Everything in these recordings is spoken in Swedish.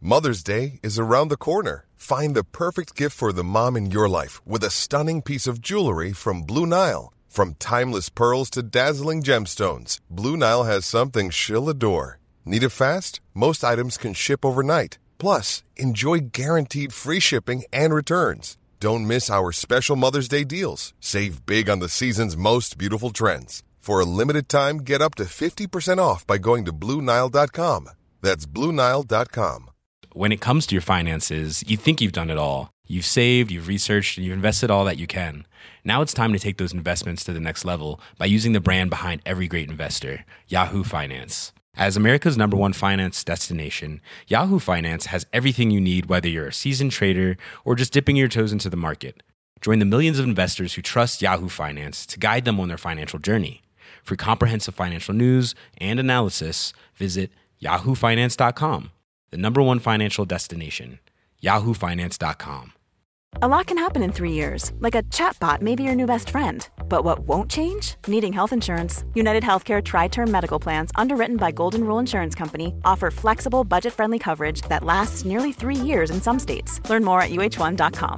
Mother's Day is around the corner. Find the perfect gift for the mom in your life with a stunning piece of jewelry from Blue Nile. From timeless pearls to dazzling gemstones, Blue Nile has something she'll adore. Need it fast? Most items can ship overnight. Plus, enjoy guaranteed free shipping and returns. Don't miss our special Mother's Day deals. Save big on the season's most beautiful trends. For a limited time, get up to 50% off by going to BlueNile.com. That's BlueNile.com. When it comes to your finances, you think you've done it all. You've saved, you've researched, and you've invested all that you can. Now it's time to take those investments to the next level by using the brand behind every great investor, Yahoo Finance. As America's #1 finance destination, Yahoo Finance has everything you need, whether you're a seasoned trader or just dipping your toes into the market. Join the millions of investors who trust Yahoo Finance to guide them on their financial journey. For comprehensive financial news and analysis, visit yahoofinance.com, the #1 financial destination, yahoofinance.com. A lot can happen in 3 years, like a chatbot may be your new best friend. But what won't change? Needing health insurance. United Healthcare Tri-Term Medical Plans, underwritten by Golden Rule Insurance Company, offer flexible, budget-friendly coverage that lasts nearly 3 years in some states. Learn more at uh1.com.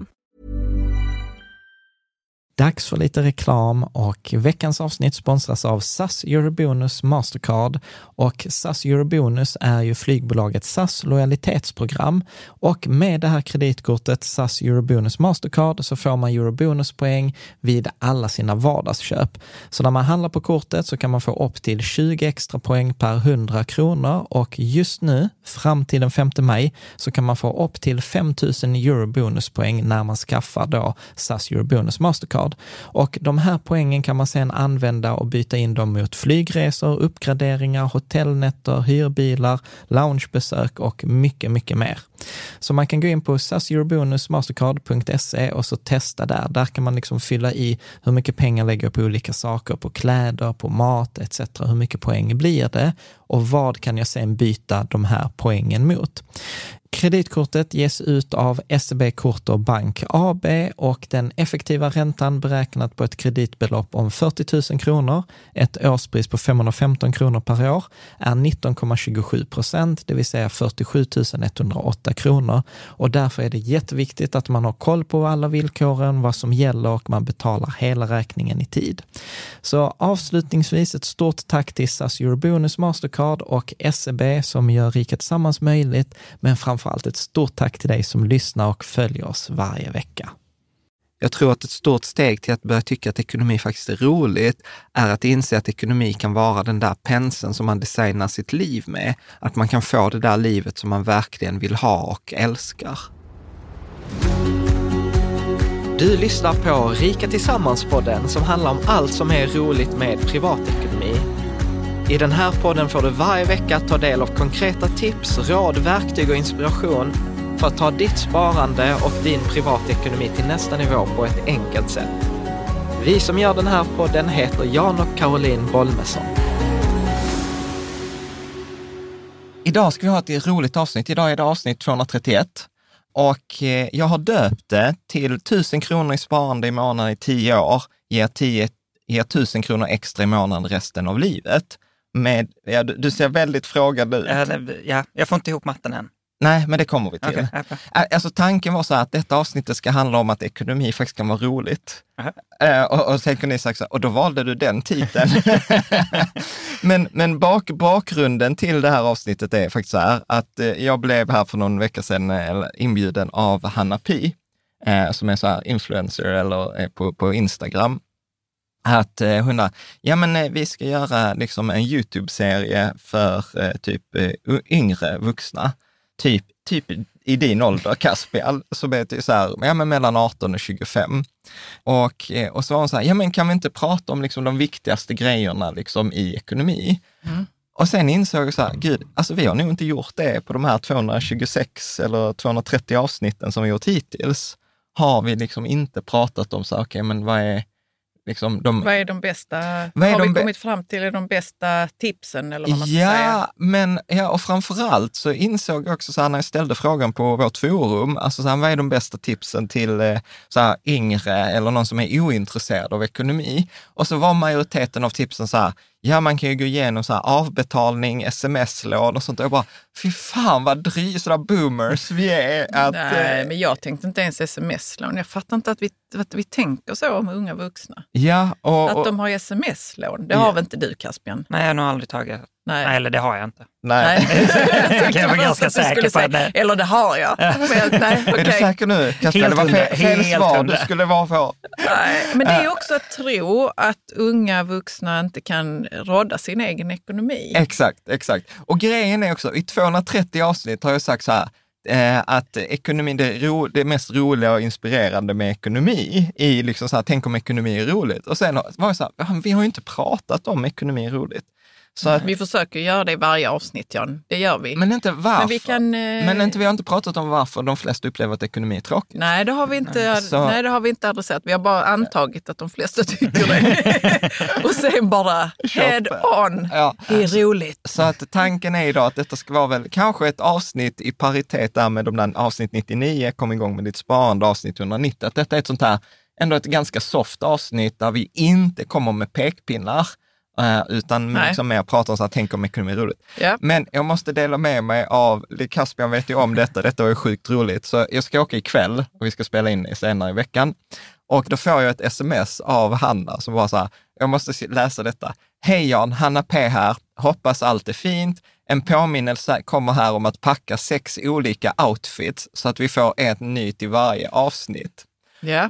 Dags för lite reklam och veckans avsnitt sponsras av SAS Eurobonus Mastercard, och SAS Eurobonus är ju flygbolaget SAS lojalitetsprogram, och med det här kreditkortet SAS Eurobonus Mastercard så får man Eurobonuspoäng vid alla sina vardagsköp. Så när man handlar på kortet så kan man få upp till 20 extra poäng per 100 kronor, och just nu fram till den 5 maj så kan man få upp till 5 000 Eurobonuspoäng när man skaffar då SAS Eurobonus Mastercard. Och de här poängen kan man sedan använda och byta in dem mot flygresor, uppgraderingar, hotellnätter, hyrbilar, loungebesök och mycket, mycket mer. Så man kan gå in på saseurobonusmastercard.se och så testa där. Där kan man liksom fylla i hur mycket pengar lägger på olika saker, på kläder, på mat etc. Hur mycket poäng blir det och vad kan jag sen byta de här poängen mot. Kreditkortet ges ut av SEB Kort och Bank AB, och den effektiva räntan beräknat på ett kreditbelopp om 40 000 kronor, ett årspris på 515 kronor per år, är 19,27%, det vill säga 47 108 kronor. Och därför är det jätteviktigt att man har koll på alla villkoren, vad som gäller, och man betalar hela räkningen i tid. Så avslutningsvis ett stort tack till SAS Eurobonus Mastercard och SEB som gör Riket Tillsammans möjligt, men framförallt ett stort tack till dig som lyssnar och följer oss varje vecka. Jag tror att ett stort steg till att börja tycka att ekonomi faktiskt är roligt är att inse att ekonomi kan vara den där penseln som man designar sitt liv med. Att man kan få det där livet som man verkligen vill ha och älskar. Du lyssnar på Rika Tillsammans-podden som handlar om allt som är roligt med privatekonomi. I den här podden får du varje vecka ta del av konkreta tips, råd, verktyg och inspiration för att ta ditt sparande och din privatekonomi till nästa nivå på ett enkelt sätt. Vi som gör den här podden heter Jan och Caroline Bolmesson. Idag ska vi ha ett roligt avsnitt. Idag är det avsnitt 231. Och jag har döpt det till 1000 kronor i sparande i månaden i 10 år. Ger 1000 kronor extra i månaden resten av livet. Du ser väldigt frågad ut. Ja, jag får inte ihop matten än. Nej, men det kommer vi till. Okay. Alltså tanken var så här att detta avsnittet ska handla om att ekonomi faktiskt kan vara roligt. Och sen kunde ni sagt så här, och då valde du den titeln. men bakgrunden till det här avsnittet är faktiskt så här att jag blev här för någon vecka sedan inbjuden av Hanna Pi, som är så här influencer eller är på Instagram. Att hon vi ska göra liksom en YouTube-serie för typ yngre vuxna. Typ i din ålder, Caspial, så blir det så här, mellan 18 och 25. Och så var hon så här, men kan vi inte prata om liksom de viktigaste grejerna liksom i ekonomi? Mm. Och sen insåg jag så här, gud, alltså vi har nog inte gjort det på de här 226 eller 230 avsnitten som vi gjort hittills. Har vi liksom inte pratat om så här, men vad är liksom vad är de bästa, har vi kommit fram till är de bästa tipsen eller vad man ska säga? Och framförallt så insåg jag också så här, när jag ställde frågan på vårt forum, alltså så här, vad är de bästa tipsen till så här, yngre eller någon som är ointresserad av ekonomi? Och så var majoriteten av tipsen så här, ja, man kan ju gå igenom så här avbetalning, sms-lån och sånt. Och jag bara, fy fan vad sådana boomers vi är. Nej, men jag tänkte inte ens sms-lån. Jag fattar inte att vi tänker så om unga vuxna. Ja, att de har sms-lån. Det har väl inte du, Caspian? Nej, jag har nog aldrig tagit. Nej, eller det har jag inte. Nej. Jag kan vara ganska säker på det. Eller det har jag. Men, nej, okay. Är du säker nu? Caspian, det var fel svar du skulle vara på. Nej, men det är också att tro att unga vuxna inte kan råda sin egen ekonomi. Exakt. Och grejen är också, i 230 avsnitt har jag sagt så här, att ekonomi, det mest roliga och inspirerande med ekonomi i liksom så här, tänk om ekonomi är roligt. Och sen var det så här, vi har ju inte pratat om ekonomi är roligt. Så att, vi försöker göra det i varje avsnitt, Jan. Det gör vi. Men inte varför. Men vi har inte pratat om varför de flesta upplever att ekonomi är tråkigt. Nej, det har vi inte, det har vi inte adresserat. Vi har bara antagit att de flesta tycker det. Och sen bara head on. Ja. Det är roligt. Så att tanken är idag att detta ska vara väl kanske ett avsnitt i paritet där med de där avsnitt 99, kom igång med ditt sparande, avsnitt 190. Att detta är ett sånt här, ändå ett ganska soft avsnitt där vi inte kommer med pekpinnar. Utan liksom mer pratar om så här, tänk om ekonomi är roligt. Ja. Men jag måste dela med mig av, Caspian vet ju om detta var ju sjukt roligt. Så jag ska åka ikväll och vi ska spela in senare i veckan. Och då får jag ett sms av Hanna som var så här, jag måste läsa detta. Hej Jan, Hanna P här, hoppas allt är fint. En påminnelse kommer här om att packa 6 olika outfits så att vi får ett nytt i varje avsnitt. Ja.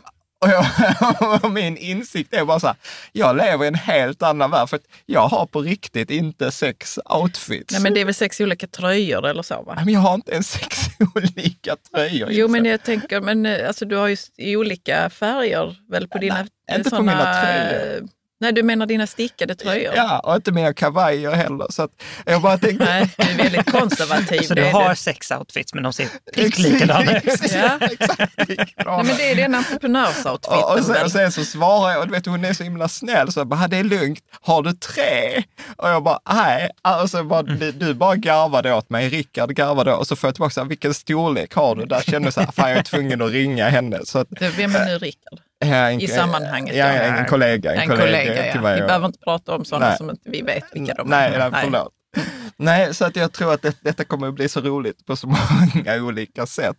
Och min insikt är bara så här, jag lever i en helt annan värld för att jag har på riktigt inte 6 outfits. Nej, men det är väl 6 olika tröjor eller så, va? Men jag har inte ens 6 olika tröjor. Jo, men jag tänker, alltså du har ju i olika färger väl på dina... Nej, inte på mina tröjor. Nej, du menar dina stickade tröjor? Ja, och inte mina kavajer heller. Så att jag bara tänkte... Nej, du är väldigt konservativ. Så du har 6 outfits, men de ser likadana ut. Ja, exakt. Nej, men det är den entreprenörsoutfiten. Och sen så svarar jag, och du vet, hon är så himla snäll, så jag bara, det är lugnt, har du 3? Och jag bara, nej. Alltså, du bara garvade åt mig, Rickard garvade, och så får jag tillbaka så här, vilken storlek har du? Där kände jag så här, fan jag är tvungen att ringa henne. Så att, vem är nu Rickard? I sammanhanget. Ja, en kollega. En kollega. Vi behöver inte prata om sådana som inte vi vet vilka de är. Nej, förlåt. Nej, så att jag tror att detta kommer att bli så roligt på så många olika sätt.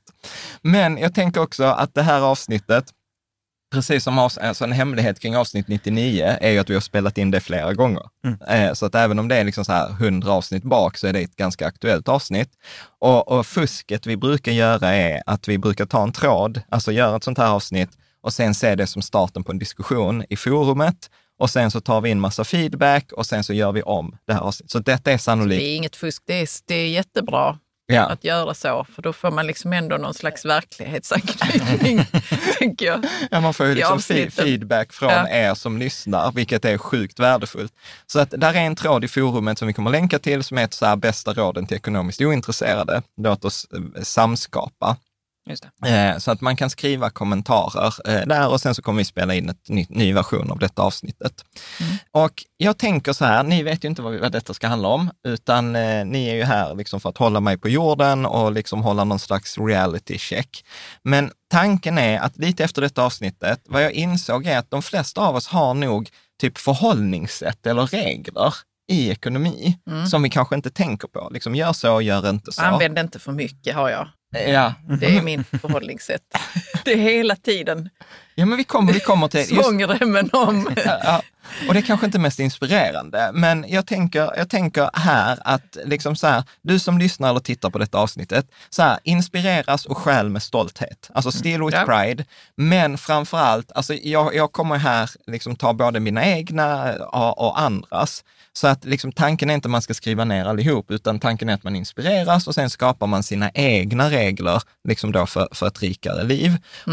Men jag tänker också att det här avsnittet, precis som alltså en hemlighet kring avsnitt 99, är ju att vi har spelat in det flera gånger. Så att även om det är liksom så här 100 avsnitt bak så är det ett ganska aktuellt avsnitt. Och fusket vi brukar göra är att vi brukar ta en tråd, alltså göra ett sånt här avsnitt och sen se det som starten på en diskussion i forumet. Och sen så tar vi in massa feedback och sen så gör vi om det här avsnittet. Så detta är sannolikt... Det är inget fusk, det är jättebra att göra så. För då får man liksom ändå någon slags verklighetsanknytning, tänker jag. Ja, man får ju liksom feedback från er som lyssnar, vilket är sjukt värdefullt. Så att där är en tråd i forumet som vi kommer länka till som heter så här, bästa råden till ekonomiskt ointresserade. Låt oss samskapa. Just det. Så att man kan skriva kommentarer där och sen så kommer vi spela in ett ny version av detta avsnittet. Och jag tänker så här, ni vet ju inte vad detta ska handla om, utan ni är ju här liksom för att hålla mig på jorden och liksom hålla någon slags reality check. Men tanken är att lite efter detta avsnittet, vad jag insåg är att de flesta av oss har nog typ förhållningssätt eller regler i ekonomi som vi kanske inte tänker på. Liksom gör så, gör inte så. Använd inte för mycket, har jag. Ja. Det är min förhållningssätt. Det är hela tiden. Ja, men vi kommer till... Svångremmen om. Ja, och det är kanske inte mest inspirerande, men jag tänker här att liksom så här, du som lyssnar eller tittar på detta avsnittet, så här, inspireras och själ med stolthet. Alltså still with pride, men framförallt, alltså jag kommer här liksom ta både mina egna och andras. Så att liksom, tanken är inte att man ska skriva ner allihop, utan tanken är att man inspireras och sen skapar man sina egna regler liksom då för ett rikare liv.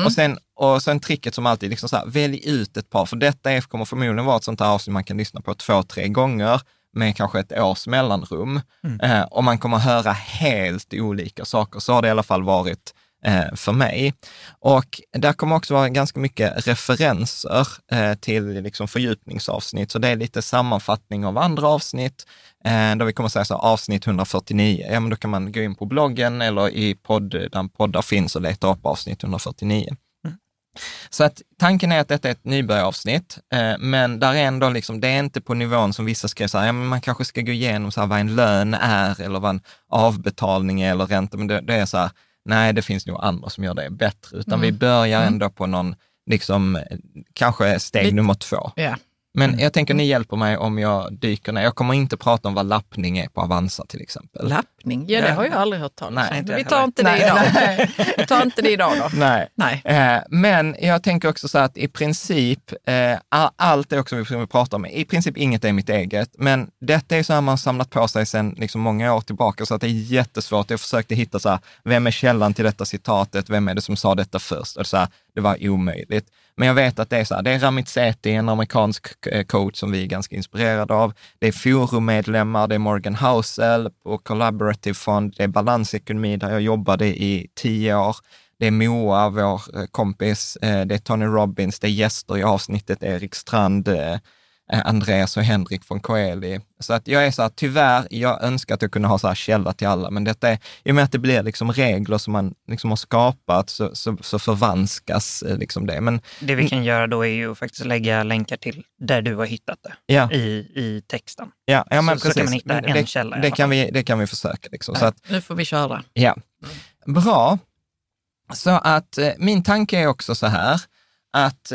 Och sen tricket som alltid, liksom så här, välj ut ett par, för detta kommer förmodligen vara ett sånt här avsnitt man kan lyssna på 2-3 gånger med kanske ett års mellanrum. Och man kommer höra helt olika saker, så har det i alla fall varit för mig. Och där kommer också vara ganska mycket referenser till liksom fördjupningsavsnitt, så det är lite sammanfattning av andra avsnitt. Då vi kommer säga så avsnitt 149, ja men då kan man gå in på bloggen eller i där poddar finns och leta upp avsnitt 149. Så att tanken är att detta är ett nybörjaravsnitt, men där är ändå liksom, det är inte på nivån som vissa skrev så här, ja, men man kanske ska gå igenom så här, vad en lön är eller vad en avbetalning är eller ränta, men det är så här, nej, det finns nog andra som gör det bättre, utan vi börjar ändå på någon, liksom, kanske steg nummer 2. Yeah. Men jag tänker ni hjälper mig om jag dyker ner. Jag kommer inte prata om vad lappning är på Avanza till exempel. Lappning? Ja, det har jag aldrig hört talas om. Nej, vi tar inte det idag. Vi tar inte det idag då. Nej. Men jag tänker också så att i princip, allt det också vi pratar om, i princip inget är mitt eget. Men detta är så här man samlat på sig sedan liksom många år tillbaka, så att det är jättesvårt. Jag försökte hitta så här, vem är källan till detta citatet? Vem är det som sa detta först? Och så här, det var omöjligt. Men jag vet att det är så här, det är Ramit Sethi, en amerikansk coach som vi är ganska inspirerade av. Det är forummedlemmar, det är Morgan Housel på Collaborative Fund, det är Balansekonomi där jag jobbade i 10 år. Det är Moa, vår kompis, det är Tony Robbins, det är gäster i avsnittet, Erik Strand, Andreas och Henrik från Coeli. Så att jag är så här, tyvärr, jag önskar att jag kunde ha så här källa till alla, men detta är, i och med att det blir liksom regler som man liksom har skapat så förvanskas liksom det. Men det vi kan göra då är ju faktiskt lägga länkar till där du har hittat det i texten. Ja, men så kan man hitta en källa. Det kan vi försöka. Liksom. Ja, så att, nu får vi köra. Ja, bra. Så att min tanke är också så här, att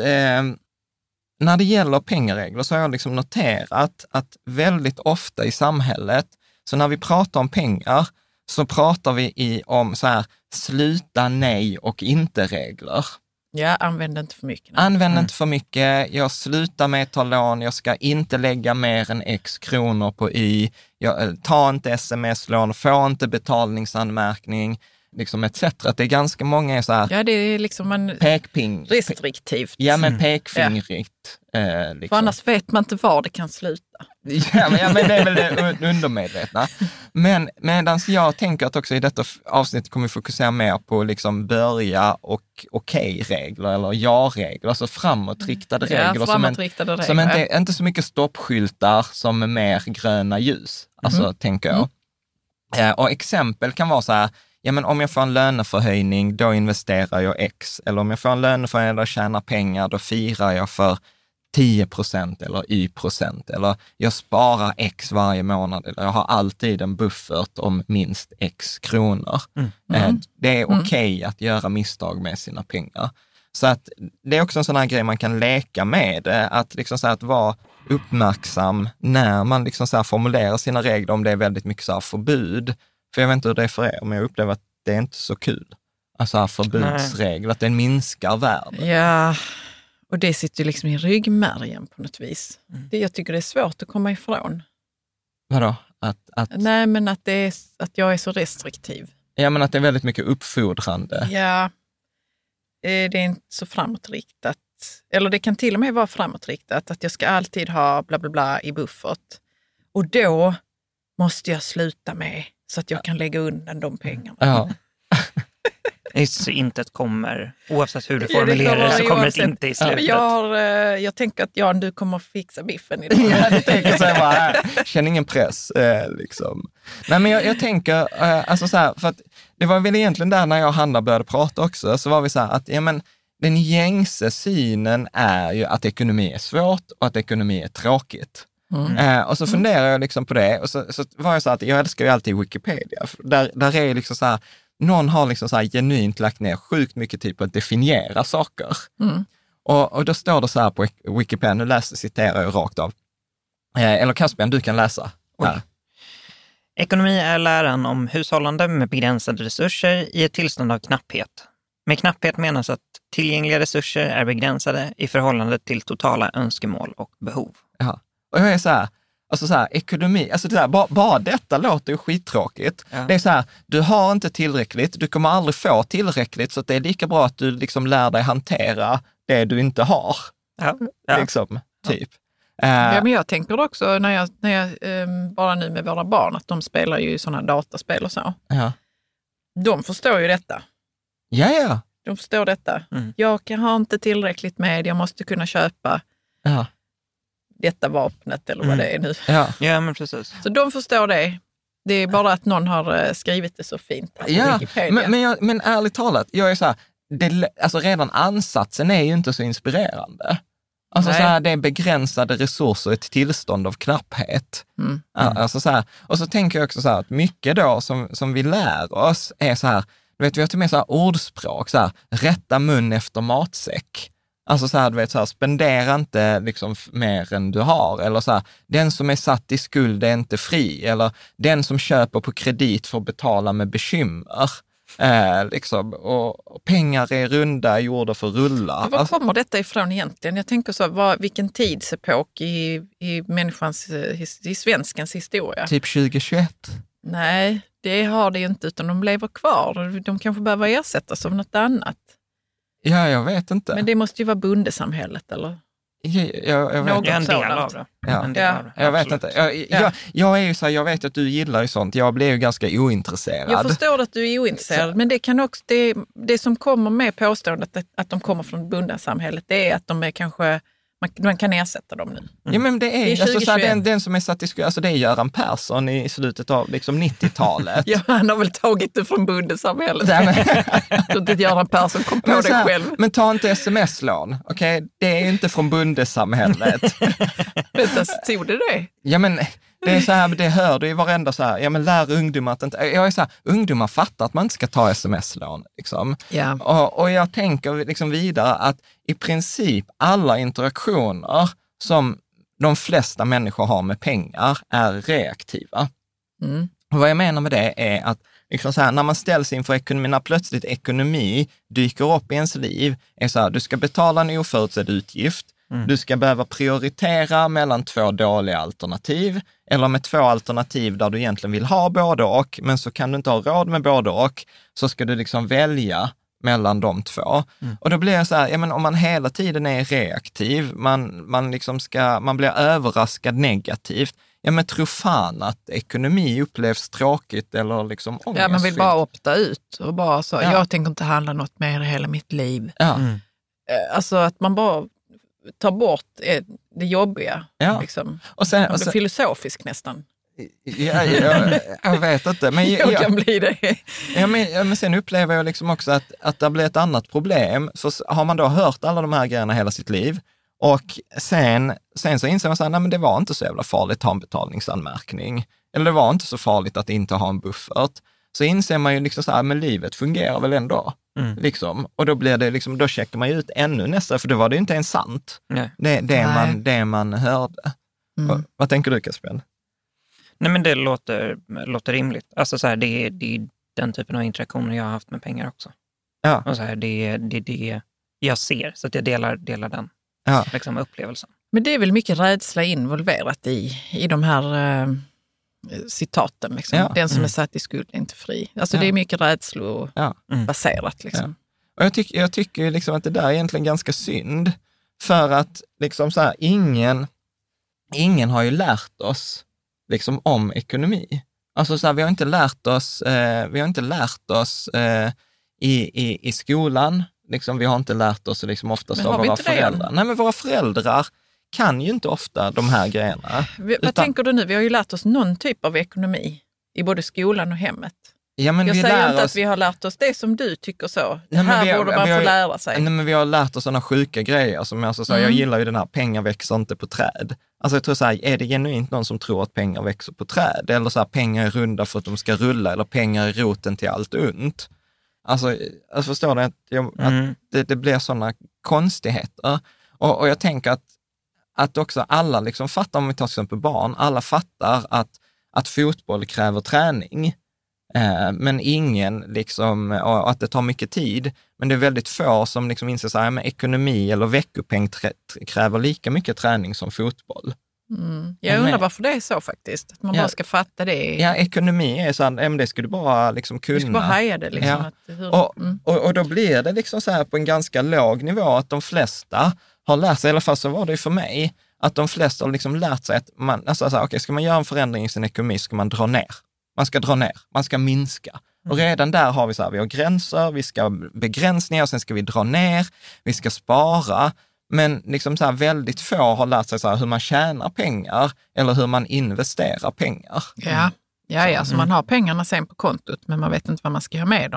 när det gäller pengaregler så har jag liksom noterat att väldigt ofta i samhället, så när vi pratar om pengar så pratar vi om så här, sluta nej och inte regler. Ja, använd inte för mycket. Använd inte för mycket, jag slutar med att ta lån, jag ska inte lägga mer än x kronor på y, jag tar inte sms-lån, får inte betalningsanmärkning, liksom etc. Det är ganska många så här. Ja, det är liksom en restriktivt. Ja, men pekfingrigt. Liksom. För annars vet man inte var det kan sluta. Ja, men det är väl det undermedvetna. Men medans jag tänker att också i detta avsnitt kommer vi fokusera mer på liksom börja och okej-regler eller ja-regler, alltså framåtriktade regler. Som inte så mycket stoppskyltar som är mer gröna ljus, alltså tänker jag. Och exempel kan vara så här, ja, men om jag får en löneförhöjning, då investerar jag X. Eller om jag får en löneförhöjning och tjänar pengar, då firar jag för 10% eller Y%. Eller jag sparar X varje månad. Eller jag har alltid en buffert om minst X kronor. Det är okej att göra misstag med sina pengar. Så att det är också en sån här grej man kan leka med. Att liksom så här, att vara uppmärksam när man liksom så här formulerar sina regler, om det är väldigt mycket så här förbud. För jag vet inte hur det är för er, men jag upplever att det är inte så kul. Alltså förbudsregler, att den minskar världen. Ja, och det sitter ju liksom i ryggmärgen på något vis. Jag tycker det är svårt att komma ifrån. Vadå? Nej, men att jag är så restriktiv. Ja, men att det är väldigt mycket uppfordrande. Ja, det är inte så framåtriktat. Eller det kan till och med vara framåtriktat, att jag ska alltid ha bla bla bla i buffert. Och då måste jag sluta med så att jag kan lägga undan de pengarna. Ja. Så intet kommer, oavsett hur du formulerar det, så kommer det inte i slutet. Jag tänker att du kommer fixa biffen idag. Ja, jag tänker så här, känner ingen press. Liksom. Nej, men jag tänker, alltså så här, för att det var väl egentligen där när jag och Hanna började prata också, så var vi så här att, ja men, den gängse synen är ju att ekonomi är svårt och att ekonomi är tråkigt. Och så funderar jag liksom på det, och så var jag så att jag älskar ju alltid Wikipedia. Där är liksom så här, någon har liksom så här genuint lagt ner sjukt mycket tid på att definiera saker. Och då står det så här på Wikipedia, nu citerar jag rakt av. Eller Caspian, du kan läsa. Ekonomi är läran om hushållande med begränsade resurser i ett tillstånd av knapphet. Med knapphet menas att tillgängliga resurser är begränsade i förhållande till totala önskemål och behov. Ja. Och jag är så här, alltså så här, ekonomi, alltså det där, bara detta låter ju skittråkigt. Ja. Det är så här, du har inte tillräckligt, du kommer aldrig få tillräckligt, så att det är lika bra att du liksom lär dig hantera det du inte har. Ja. Liksom, typ. Ja, men jag tänker också när jag bara nu med våra barn, att de spelar ju sådana dataspel och så. Ja. De förstår ju detta. Ja. De förstår detta. Jag har inte tillräckligt med, jag måste kunna köpa detta vapnet eller vad det är nu. Ja, men precis. Så de förstår det. Det är bara att någon har skrivit det så fint. Ja, men ärligt talat, jag är så här, alltså redan ansatsen är ju inte så inspirerande. Alltså så här, det är begränsade resurser, ett tillstånd av knapphet. Alltså så här, och så tänker jag också så här att mycket då som vi lär oss är så här, du vet, vi har till och med så här ordspråk, så här, rätta mun efter matsäck. Alltså så här, du vet, så här, spendera inte liksom mer än du har. Eller så här, den som är satt i skuld är inte fri. Eller den som köper på kredit får betala med bekymmer. Liksom, och pengar är runda, gjorda för rulla. Var kommer detta ifrån egentligen? Jag tänker så, vilken tidsepok i människans, i svenskans historia? Typ 2021? Nej, det har det ju inte, utan de lever kvar. De kanske behöver ersättas av något annat. Ja, jag vet inte. Men det måste ju vara bondesamhället, eller? Jag vet en del av det. Jag vet inte. Jag är ju så här, jag vet att du gillar ju sånt. Jag blir ju ganska ointresserad. Jag förstår att du är ointresserad, men det kan också, det som kommer med påståendet att de kommer från bondesamhället, det är att de är kanske, man kan ersätta dem nu. Ja, men det är alltså, så här, den som är satt i skuld, alltså det är Göran Persson i slutet av liksom 90-talet. Ja, han har väl tagit det från bondesamhället. Så att Göran Persson kom på det själv. Men ta inte sms-lån, okej? Det är ju inte från bondesamhället. Vänta, stod det? Ja, men det är så här, det hör du i varenda så här, ja men lär ungdomar att inte, jag är så här, ungdomar fattar att man inte ska ta sms-lån liksom. Ja. Och jag tänker liksom vidare att i princip alla interaktioner som de flesta människor har med pengar är reaktiva. Och vad jag menar med det är att liksom så här, när man ställs inför ekonomi, när plötsligt ekonomi dyker upp i ens liv, är så här, du ska betala en oförutsedd utgift. Du ska behöva prioritera mellan 2 dåliga alternativ eller med 2 alternativ där du egentligen vill ha både och, men så kan du inte ha råd med både och, så ska du liksom välja mellan de 2. Och då blir det så här, ja, men om man hela tiden är reaktiv, man blir överraskad negativt, ja men tro fan att ekonomi upplevs tråkigt eller liksom ångestfyllt. Ja, man vill bara opta ut och bara så, jag tänker inte handla något mer i hela mitt liv. Alltså att man bara tar bort det jobbiga. Liksom. Och sen filosofisk nästan. Jag vet inte. Men jag kan bli det. Men sen upplever jag liksom också att det blir ett annat problem. Så har man då hört alla de här grejerna hela sitt liv och sen så inser man så här, nej men det var inte så jävla farligt att ha en betalningsanmärkning. Eller det var inte så farligt att inte ha en buffert. Så inser man ju liksom så här, men livet fungerar väl ändå. Liksom. Och då blir det liksom, då checkar man ju ut ännu nästa, för då var det ju inte ens sant. Det man hörde. Vad tänker du, Kasper? Nej, men det låter rimligt. Alltså så här, det är den typen av interaktioner jag har haft med pengar också. Ja. Och så här, det är det jag ser, så att jag delar den liksom, upplevelsen. Men det är väl mycket rädsla involverat i de här citaten. Liksom. Den som är satt i skuld är inte fri. Alltså det är mycket rädslobaserat. Liksom. Och jag tycker liksom att det där är egentligen ganska synd. För att liksom så här, ingen har ju lärt oss liksom om ekonomi. Alltså så här, vi har inte lärt oss i skolan. Liksom, vi har inte lärt oss liksom oftast av våra föräldrar. Nej, men våra föräldrar kan ju inte ofta de här grejerna. Vad tänker du nu? Vi har ju lärt oss någon typ av ekonomi i både skolan och hemmet. Ja, men jag säger inte att vi har lärt oss det som du tycker så. Det här borde man få lära sig. Nej, men vi har lärt oss sådana sjuka grejer som jag sa. Jag gillar ju den här, pengar växer inte på träd. Alltså jag tror så här, är det genuint någon som tror att pengar växer på träd? Eller så här, pengar är runda för att de ska rulla, eller pengar är roten till allt ont. Alltså förstår du att det blir sådana konstigheter. Och jag tänker att också alla liksom fattar, om vi tar till exempel barn, alla fattar att fotboll kräver träning. Men ingen liksom, och att det tar mycket tid, men det är väldigt få som liksom inser så här, med ekonomi eller veckopeng kräver lika mycket träning som fotboll. Jag undrar varför det är så faktiskt, att man bara ska fatta det. Ja, ekonomi är så här, det ska du bara liksom kunna. Du ska bara haja det liksom. Och då blir det liksom så här på en ganska låg nivå att de flesta har lärt sig, i alla fall så var det för mig, att de flesta har liksom lärt sig att man, alltså, ska man göra en förändring i sin ekonomi ska man dra ner. Man ska dra ner, man ska minska. Och redan där har vi så här, vi har gränser, vi ska begränsningar, och sen ska vi dra ner, vi ska spara. Men liksom så här, väldigt få har lärt sig så här, hur man tjänar pengar eller hur man investerar pengar. Så man har pengarna sen på kontot, men man vet inte vad man ska göra med dem.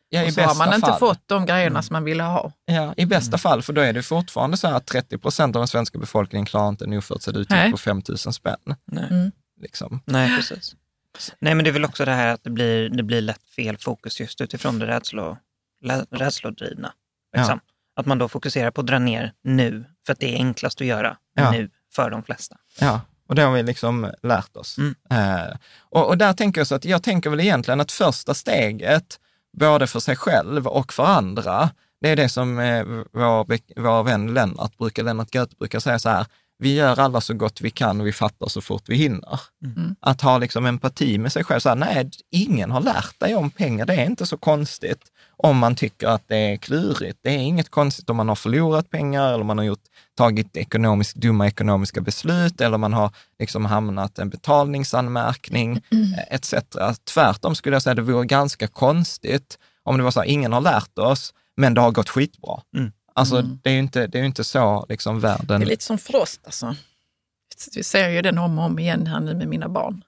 och så har man inte fått de grejerna som man ville ha. Ja, i bästa fall, för då är det fortfarande så att 30% av den svenska befolkningen klarar inte en oförutsedd utgift på 5 000 spänn. Nej. Liksom. Nej, precis. Nej, men det är väl också det här att det blir lätt fel fokus just utifrån det rädslodrivna. Liksom. Att man då fokuserar på att dra ner nu, för att det är enklast att göra nu för de flesta. Ja, och det har vi liksom lärt oss. Och där tänker jag så att jag tänker väl egentligen att första steget, både för sig själv och för andra, det är det som vår vän Lennart Göte brukar säga så här: vi gör alla så gott vi kan och vi fattar så fort vi hinner. Att ha liksom empati med sig själv. Så här, nej, ingen har lärt dig om pengar. Det är inte så konstigt om man tycker att det är klurigt. Det är inget konstigt om man har förlorat pengar eller man har tagit dumma ekonomiska beslut eller man har liksom hamnat en betalningsanmärkning etc. Tvärtom skulle jag säga att det vore ganska konstigt om det var så här, ingen har lärt oss men det har gått skitbra. Alltså det är ju inte så liksom världen... Det är lite som Frost alltså. Vi ser ju den om och om igen här nu med mina barn.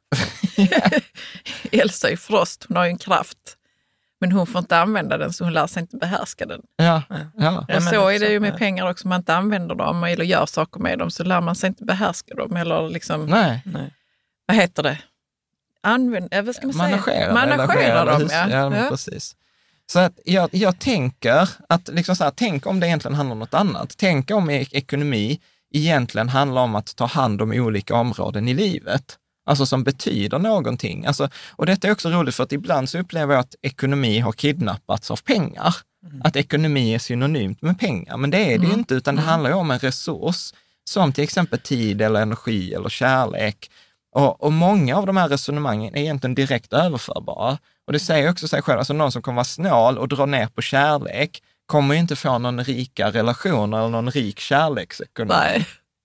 Elsa är Frost, hon har ju en kraft. Men hon får inte använda den så hon lär sig inte behärska den. Ja. Och så är det ju med pengar också. Om man inte använder dem eller gör saker med dem så lär man sig inte behärska dem. Eller liksom, Nej. Vad heter det? Vad ska man säga? Managera dem, ja. Precis. Så att jag tänker att liksom så här, tänk om det egentligen handlar om något annat. Tänk om ekonomi egentligen handlar om att ta hand om olika områden i livet. Alltså som betyder någonting. Alltså, och detta är också roligt för att ibland så upplever jag att ekonomi har kidnappats av pengar. Att ekonomi är synonymt med pengar. Men det är det ju inte, utan det handlar ju om en resurs som till exempel tid eller energi eller kärlek. Och många av de här resonemangen är egentligen direkt överförbara. Och det säger också sig själv, alltså någon som kommer vara snål och dra ner på kärlek kommer ju inte få någon rika relation eller någon rik kärleksekonomi. Nej.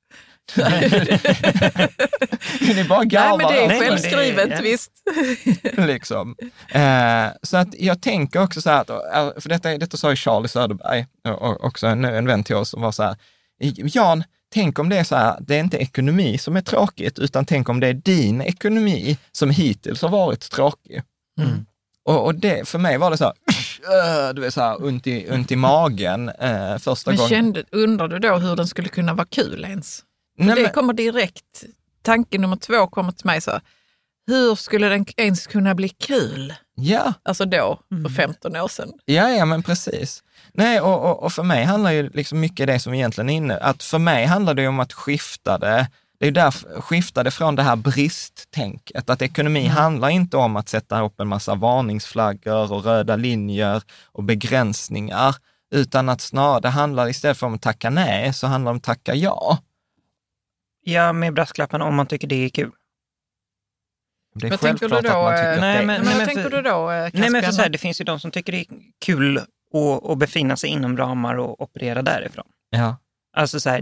Ni bara garvar. Nej, men det är självskrivet, visst. Liksom. Så att jag tänker också så här, för detta sa ju Charlie Söderberg, och också en vän till oss som var så här: Jan, tänk om det är så här, det är inte ekonomi som är tråkigt, utan tänk om det är din ekonomi som hittills har varit tråkig. Och det, för mig var det så här, du vet, så här ont i magen första gången. Undrar du då hur den skulle kunna vara kul ens? Det kommer direkt, tanke nummer 2 kommer till mig så här, hur skulle den ens kunna bli kul? Ja. Alltså då, för 15 år sedan. Ja, men precis. Nej, och för mig handlar ju liksom mycket det som egentligen är inne, att för mig handlar det om att skifta det. Det är därför skiftade från det här bristtänket, att ekonomi handlar inte om att sätta upp en massa varningsflaggor och röda linjer och begränsningar, utan att snarare det handlar istället för om att tacka nej, så handlar det om att tacka ja. Ja, med brasklappen om man tycker det är kul. Det är självklart att man tycker men vad tänker du då, Caspian? Nej, men för så här, det finns ju de som tycker det är kul att befinna sig inom ramar och operera därifrån. Ja. Alltså så här,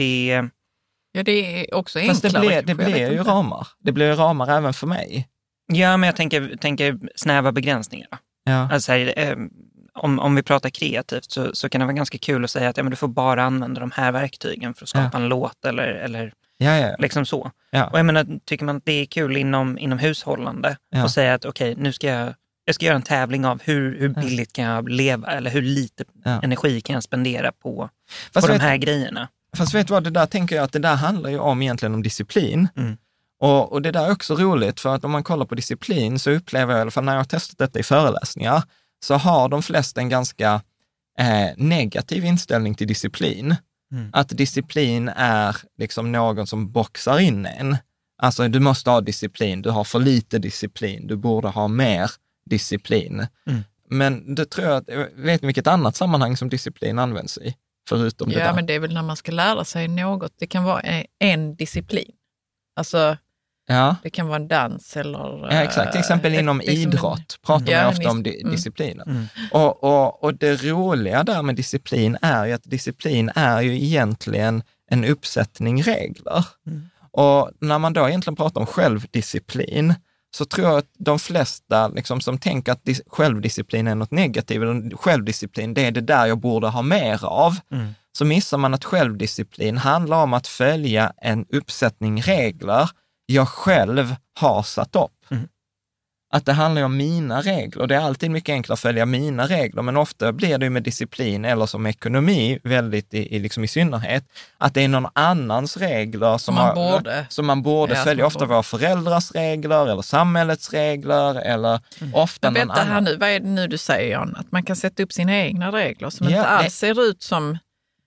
Ja, det är också enklare. Fast det blir ju ramar. Det blir ju ramar även för mig. Ja, men jag tänker snäva begränsningar. Ja. Alltså om vi pratar kreativt så kan det vara ganska kul att säga att du får bara använda de här verktygen för att skapa en låt eller liksom så. Ja. Och jag menar, tycker man att det är kul inom hushållande och säga att okej, nu ska jag ska göra en tävling av hur billigt kan jag leva eller hur lite energi kan jag spendera på de här grejerna. Fast vet du vad, det där tänker jag att det där handlar ju egentligen om disciplin. Och det där är också roligt, för att om man kollar på disciplin så upplever jag, i alla fall när jag har testat detta i föreläsningar, så har de flesta en ganska negativ inställning till disciplin. Att disciplin är liksom någon som boxar in en. Alltså du måste ha disciplin, du har för lite disciplin, du borde ha mer disciplin. Men det tror jag, vet ni vilket annat sammanhang som disciplin används i? Förutom det där. Men det är väl när man ska lära sig något. Det kan vara en disciplin. Alltså, det kan vara en dans eller... Ja, exakt. Till exempel inom idrott pratar man ofta om discipliner. Och det roliga där med disciplin är ju att disciplin är ju egentligen en uppsättning regler. Och när man då egentligen pratar om självdisciplin, så tror jag att de flesta liksom, som tänker att självdisciplin är något negativt, eller självdisciplin, det är det där jag borde ha mer av, så missar man att självdisciplin handlar om att följa en uppsättning regler jag själv har satt upp. att det handlar om mina regler. Det är alltid mycket enklare att följa mina regler, men ofta blir det ju med disciplin eller som ekonomi, väldigt liksom i synnerhet, att det är någon annans regler som man borde följa. Ofta våra föräldrars regler eller samhällets regler eller ofta någon annan. Här nu, vad är det nu du säger, Jan? Att man kan sätta upp sina egna regler som inte alls ser ut som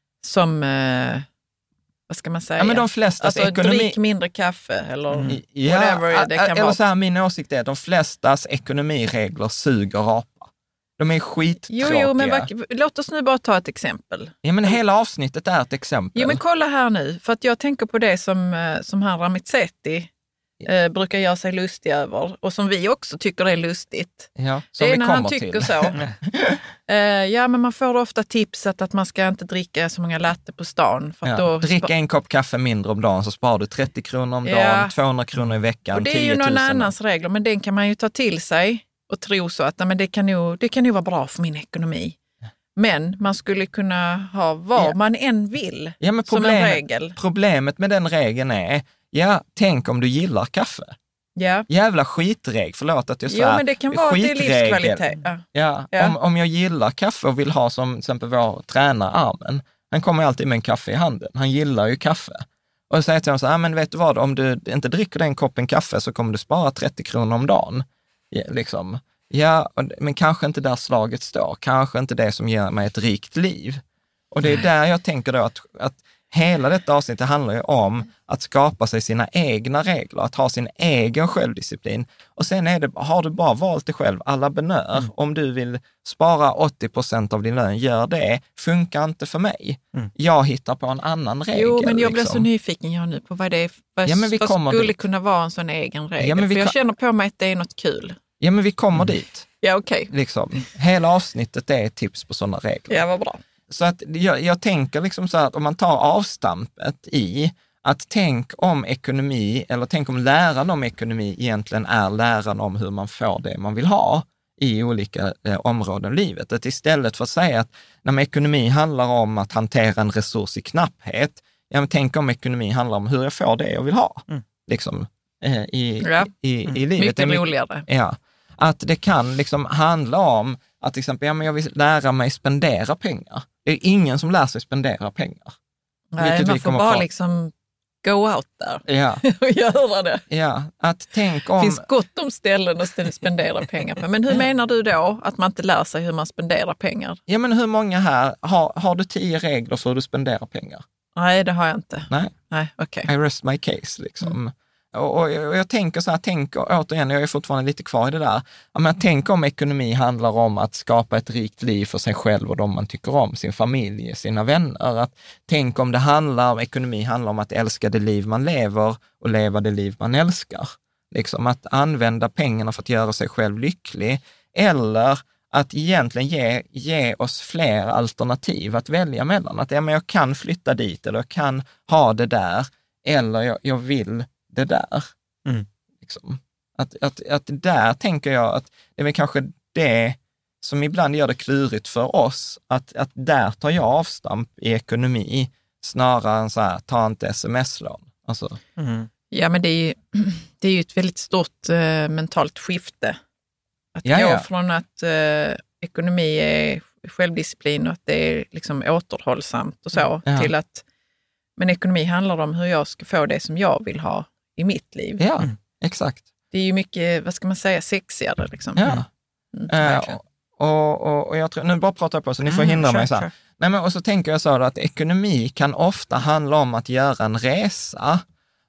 vad ska man säga? Ja, men de flestas ekonomi... drick mindre kaffe eller whatever det kan eller vara. Så här, min åsikt är att de flestas ekonomiregler suger rapar. De är skittråkiga. Jo, men låt oss nu bara ta ett exempel. Ja, men hela avsnittet är ett exempel. Jo, men kolla här nu. För att jag tänker på det som han Ramit Sethi brukar göra sig lustig över. Och som vi också tycker är lustigt. Ja, som det är vi när kommer han tycker till. så. Ja, men man får ofta tipset att man ska inte dricka så många latte på stan. För att då dricka en kopp kaffe mindre om dagen så sparar du 30 kronor om dagen, 200 kronor i veckan, och det är ju någon annans regler, men den kan man ju ta till sig och tro så att nej, men det kan ju vara bra för min ekonomi. Men man skulle kunna ha vad man än vill som en regel. Problemet med den regeln är, tänk om du gillar kaffe. Ja. Jävla skitregel, förlåt att jag säger. Jo, men det kan vara att det är livskvalitet. Om jag gillar kaffe och vill ha som till exempel vår tränare Armen, han kommer alltid med en kaffe i handen. Han gillar ju kaffe. Och jag säger till honom så här, men vet du vad, om du inte dricker den koppen kaffe så kommer du spara 30 kronor om dagen. Men kanske inte där slaget står. Kanske inte det som ger mig ett rikt liv. Och det är där jag tänker då att hela detta avsnitt handlar ju om att skapa sig sina egna regler, att ha sin egen självdisciplin. Och sen har du bara valt dig själv, alla benör. Om du vill spara 80% av din lön, gör det. Funkar inte för mig. Jag hittar på en annan regel. Jo, men jag blir så nyfiken nu på vad det är. Vad skulle kunna vara en sån egen regel? För jag känner på mig att det är något kul. Ja, men vi kommer dit. Ja, okej. Hela avsnittet är ett tips på sådana regler. Ja, vad bra. Så att jag tänker liksom så att om man tar avstampet i att tänk om ekonomi, eller tänk om läran om ekonomi egentligen är läran om hur man får det man vill ha i olika områden i livet. Att istället för att säga att när ekonomi handlar om att hantera en resurs i knapphet, tänk om ekonomi handlar om hur jag får det jag vill ha. I livet. Mycket roligare. Ja. Att det kan liksom handla om att till exempel, jag vill lära mig spendera pengar. Det är ingen som lär sig spendera pengar. Nej, man får bara liksom go out där och göra det. Ja, att tänk om... Det finns gott om ställen att spendera pengar på. Men hur menar du då att man inte lär sig hur man spenderar pengar? Ja, men hur många här, har du 10 regler för hur du spenderar pengar? Nej, det har jag inte. Nej, okej. I rest my case liksom. Och jag tänker så här, återigen, jag är fortfarande lite kvar i det där. Men tänk om ekonomi handlar om att skapa ett rikt liv för sig själv och de man tycker om, sin familj, sina vänner. Tänk om ekonomi handlar om att älska det liv man lever och leva det liv man älskar. Liksom att använda pengarna för att göra sig själv lycklig, eller att egentligen ge oss fler alternativ att välja mellan. Att jag kan flytta dit, eller jag kan ha det där, eller jag vill det där. Liksom. Att där tänker jag att det är väl kanske det som ibland gör det klurigt för oss, att där tar jag avstamp i ekonomi snarare än så här, ta inte sms-lån. Alltså. Ja, men det är ju ett väldigt stort mentalt skifte. Att gå från att ekonomi är självdisciplin och att det är liksom återhållsamt och så, till att men ekonomi handlar om hur jag ska få det som jag vill ha i mitt liv. Ja, exakt. Det är ju mycket, vad ska man säga, sexigare liksom. Ja. Och jag tror, nu bara pratar jag på så ni får hindra mig så här. Nej, men och så tänker jag så att ekonomi kan ofta handla om att göra en resa.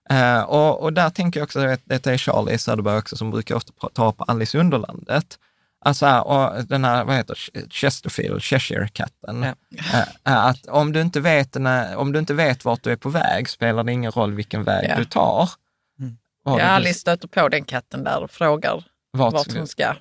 Och där tänker jag också, det är Charlie Söderberg också som brukar ofta ta upp Alice i Underlandet. Alltså, och den här, vad heter Chesterfield, Cheshire-katten. Att om du inte vet vart du är på väg, spelar det ingen roll vilken väg du tar. Jag aldrig stöter på den katten där och frågar vart hon ska.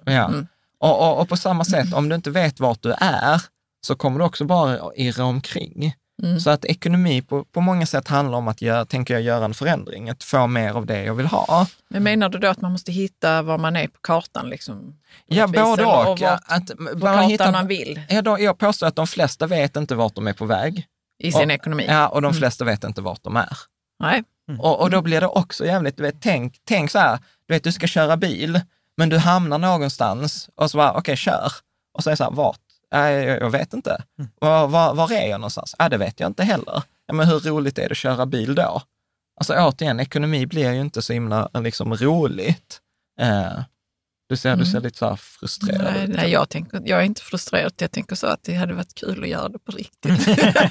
Och på samma sätt, om du inte vet vart du är, så kommer du också bara irra omkring. Så att ekonomi på många sätt handlar om att göra en förändring, att få mer av det jag vill ha. Men menar du då att man måste hitta var man är på kartan? Liksom, ja, både och. På kartan man vill? Jag påstår att de flesta vet inte vart de är på väg. I sin ekonomi? Ja, och de flesta vet inte vart de är. Nej. Och då blir det också jävligt, tänk så här, du ska köra bil, Men du hamnar någonstans och så bara, okej, kör. Och så är det så här, vart? Jag vet inte. Var är jag någonstans? Det vet jag inte heller. Men hur roligt är det att köra bil då? Alltså återigen, ekonomi blir ju inte så himla liksom roligt. Du ser lite så här frustrerad ut. Nej, jag är inte frustrerad. Jag tänker så att det hade varit kul att göra det på riktigt.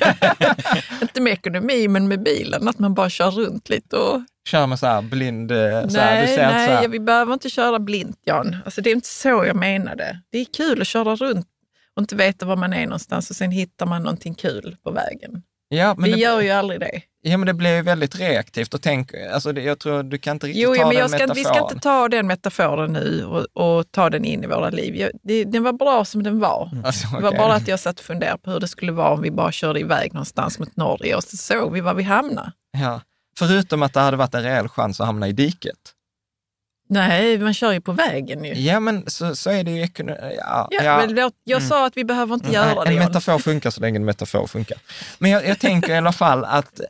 Inte med ekonomi, men med bilen. Att man bara kör runt lite och... Kör med så här blind... Nej, vi behöver inte köra blint, Jan. Alltså, det är inte så jag menade. Det är kul att köra runt och inte veta var man är någonstans och sen hittar man någonting kul på vägen. Ja, men vi gör ju aldrig det. Ja, men det blir ju väldigt reaktivt och jag tror du kan inte riktigt ta men den metaforen. Vi ska inte ta den metaforen nu och ta den in i våra liv. Den var bra som den var. Alltså, okay. Det var bara att jag satt och funderade på hur det skulle vara om vi bara körde iväg någonstans mot Norge och så såg vi var vi hamnade. Ja, förutom att det hade varit en reell chans att hamna i diket. Nej, man kör ju på vägen ju. Ja, men så är det ju. Men jag sa att vi behöver inte göra det. En metafor funkar så länge en metafor funkar. Men jag tänker i alla fall att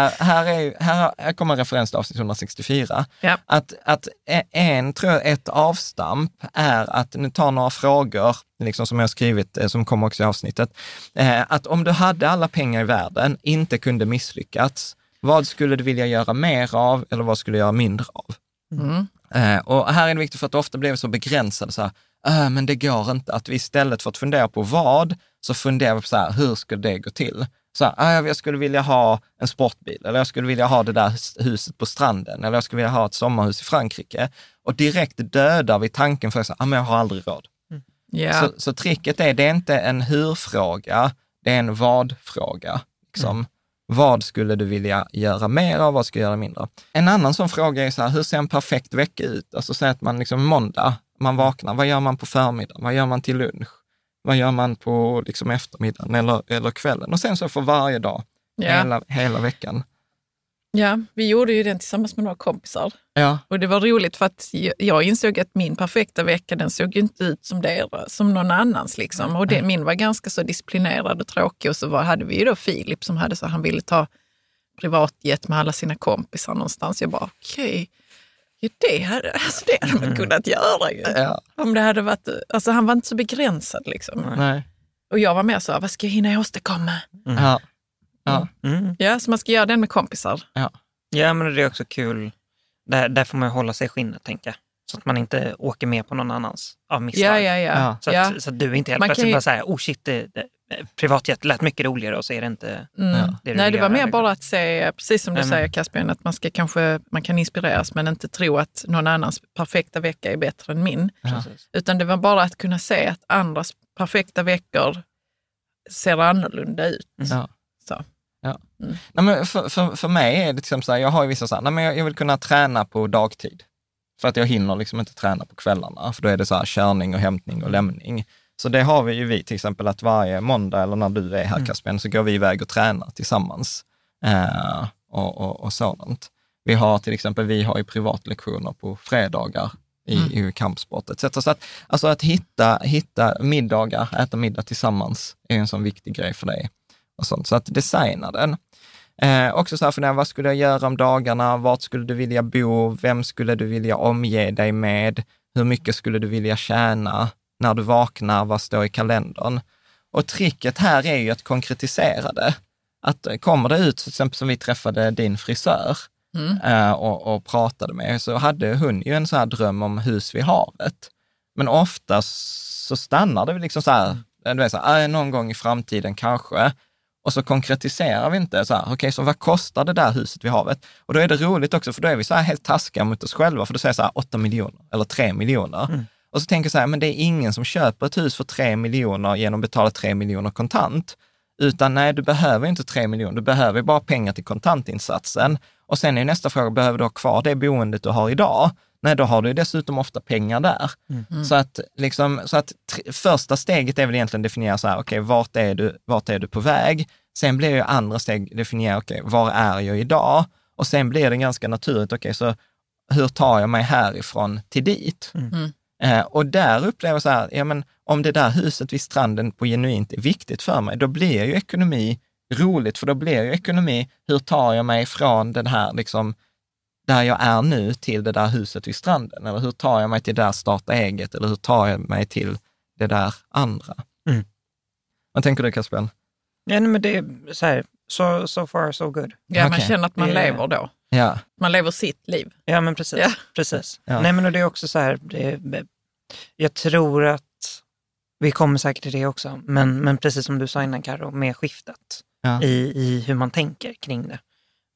här kommer en referens till avsnitt 164. Ja. Att ett avstamp är att nu tar några frågor liksom som jag har skrivit, som kommer också i avsnittet. Att om du hade alla pengar i världen, inte kunde misslyckats, vad skulle du vilja göra mer av eller vad skulle du göra mindre av? Mm. Och här är det viktigt för att ofta blir vi så begränsade så här, men det går inte, att vi istället för att fundera på vad, så funderar vi på så här, hur skulle det gå till? Så här, jag skulle vilja ha en sportbil, eller jag skulle vilja ha det där huset på stranden, eller jag skulle vilja ha ett sommarhus i Frankrike. Och direkt dödar vi tanken för att men jag har aldrig råd. Yeah. Så tricket är, det är inte en hur-fråga, det är en vad-fråga. Liksom. Vad skulle du vilja göra mer av, vad ska du göra mindre? En annan sån fråga är så här, hur ser en perfekt vecka ut? Alltså säg att man liksom måndag, man vaknar, vad gör man på förmiddagen? Vad gör man till lunch? Vad gör man på liksom eftermiddagen eller kvällen? Och sen så för varje dag, hela veckan. Ja, vi gjorde ju den tillsammans med några kompisar. Ja. Och det var roligt för att jag insåg att min perfekta vecka, den såg ju inte ut som någon annans liksom. Och min var ganska så disciplinerad och tråkig. Och så hade vi ju då Filip som hade så, han ville ta privatjet med alla sina kompisar någonstans. Jag bara, okej. Det hade man kunnat göra ju. Ja. Om det hade varit, alltså han var inte så begränsad liksom. Nej. Och jag var mer så, vad ska jag hinna åstadkomma? Ja. Ja, så man ska göra den med kompisar. Ja, men det är också kul. Där får man hålla sig i skinnet, tänker jag. Så att man inte åker med på någon annans av misstag. Ja. Så att du inte helt plötsligt bara säger, privatjet lät mycket roligare och så är det inte det var mer bara att se, precis som du säger Caspian, att man kan inspireras men inte tro att någon annans perfekta vecka är bättre än min. Utan det var bara att kunna se att andras perfekta veckor ser annorlunda ut. Ja. Så. Ja. Nej, men för mig är det liksom så här, jag har ju vissa så här, men jag vill kunna träna på dagtid. För att jag hinner liksom inte träna på kvällarna. För då är det så här körning och hämtning och lämning. Så det har vi till exempel att varje måndag eller när du är här Caspian så går vi iväg och tränar tillsammans. Och sådant. Vi har ju privatlektioner på fredagar i kampsport etc. Så att, alltså att hitta middagar, äta middag tillsammans är en sån viktig grej för dig. Och sånt. Så att designa den. Också så här för vad skulle jag göra om dagarna? Vart skulle du vilja bo? Vem skulle du vilja omge dig med? Hur mycket skulle du vilja tjäna? När du vaknar, vad står i kalendern? Och tricket här är ju att konkretisera det. Att kommer det ut, till exempel som vi träffade din frisör och pratade med, så hade hon ju en så här dröm om hus vid havet. Men oftast så stannar det liksom så här, du vet så här, någon gång i framtiden kanske. Och så konkretiserar vi inte så här, okej, så vad kostar det där huset vid havet? Och då är det roligt också, för då är vi så här helt taskiga mot oss själva, för då säger så här 8 miljoner eller 3 miljoner. Och så tänker jag så här, men det är ingen som köper ett hus för 3 miljoner genom att betala 3 miljoner kontant. Utan nej, du behöver inte 3 miljoner, du behöver bara pengar till kontantinsatsen. Och sen är nästa fråga, behöver du ha kvar det boendet du har idag? Nej, då har du dessutom ofta pengar där. Så att första steget är väl egentligen definiera så här, okej, vart är du på väg? Sen blir ju andra steg definiera, okej, var är jag idag? Och sen blir det ganska naturligt, okej, så hur tar jag mig härifrån till dit? Och där upplever jag så här, ja men om det där huset vid stranden på genuint är viktigt för mig, då blir ju ekonomi roligt, för då blir ju ekonomi, hur tar jag mig från den här liksom där jag är nu till det där huset vid stranden? Eller hur tar jag mig till där starta eget? Eller hur tar jag mig till det där andra? Vad tänker du, Kasper? Ja, men det är så här, so far so good. Ja, man Okej. känner att man lever då. Ja. Man lever sitt liv. Ja, men precis. Ja. Precis. Ja. Nej, men det är också så här, jag tror att vi kommer säkert till det också, men precis som du sa innan, Karo, med skiftet i hur man tänker kring det.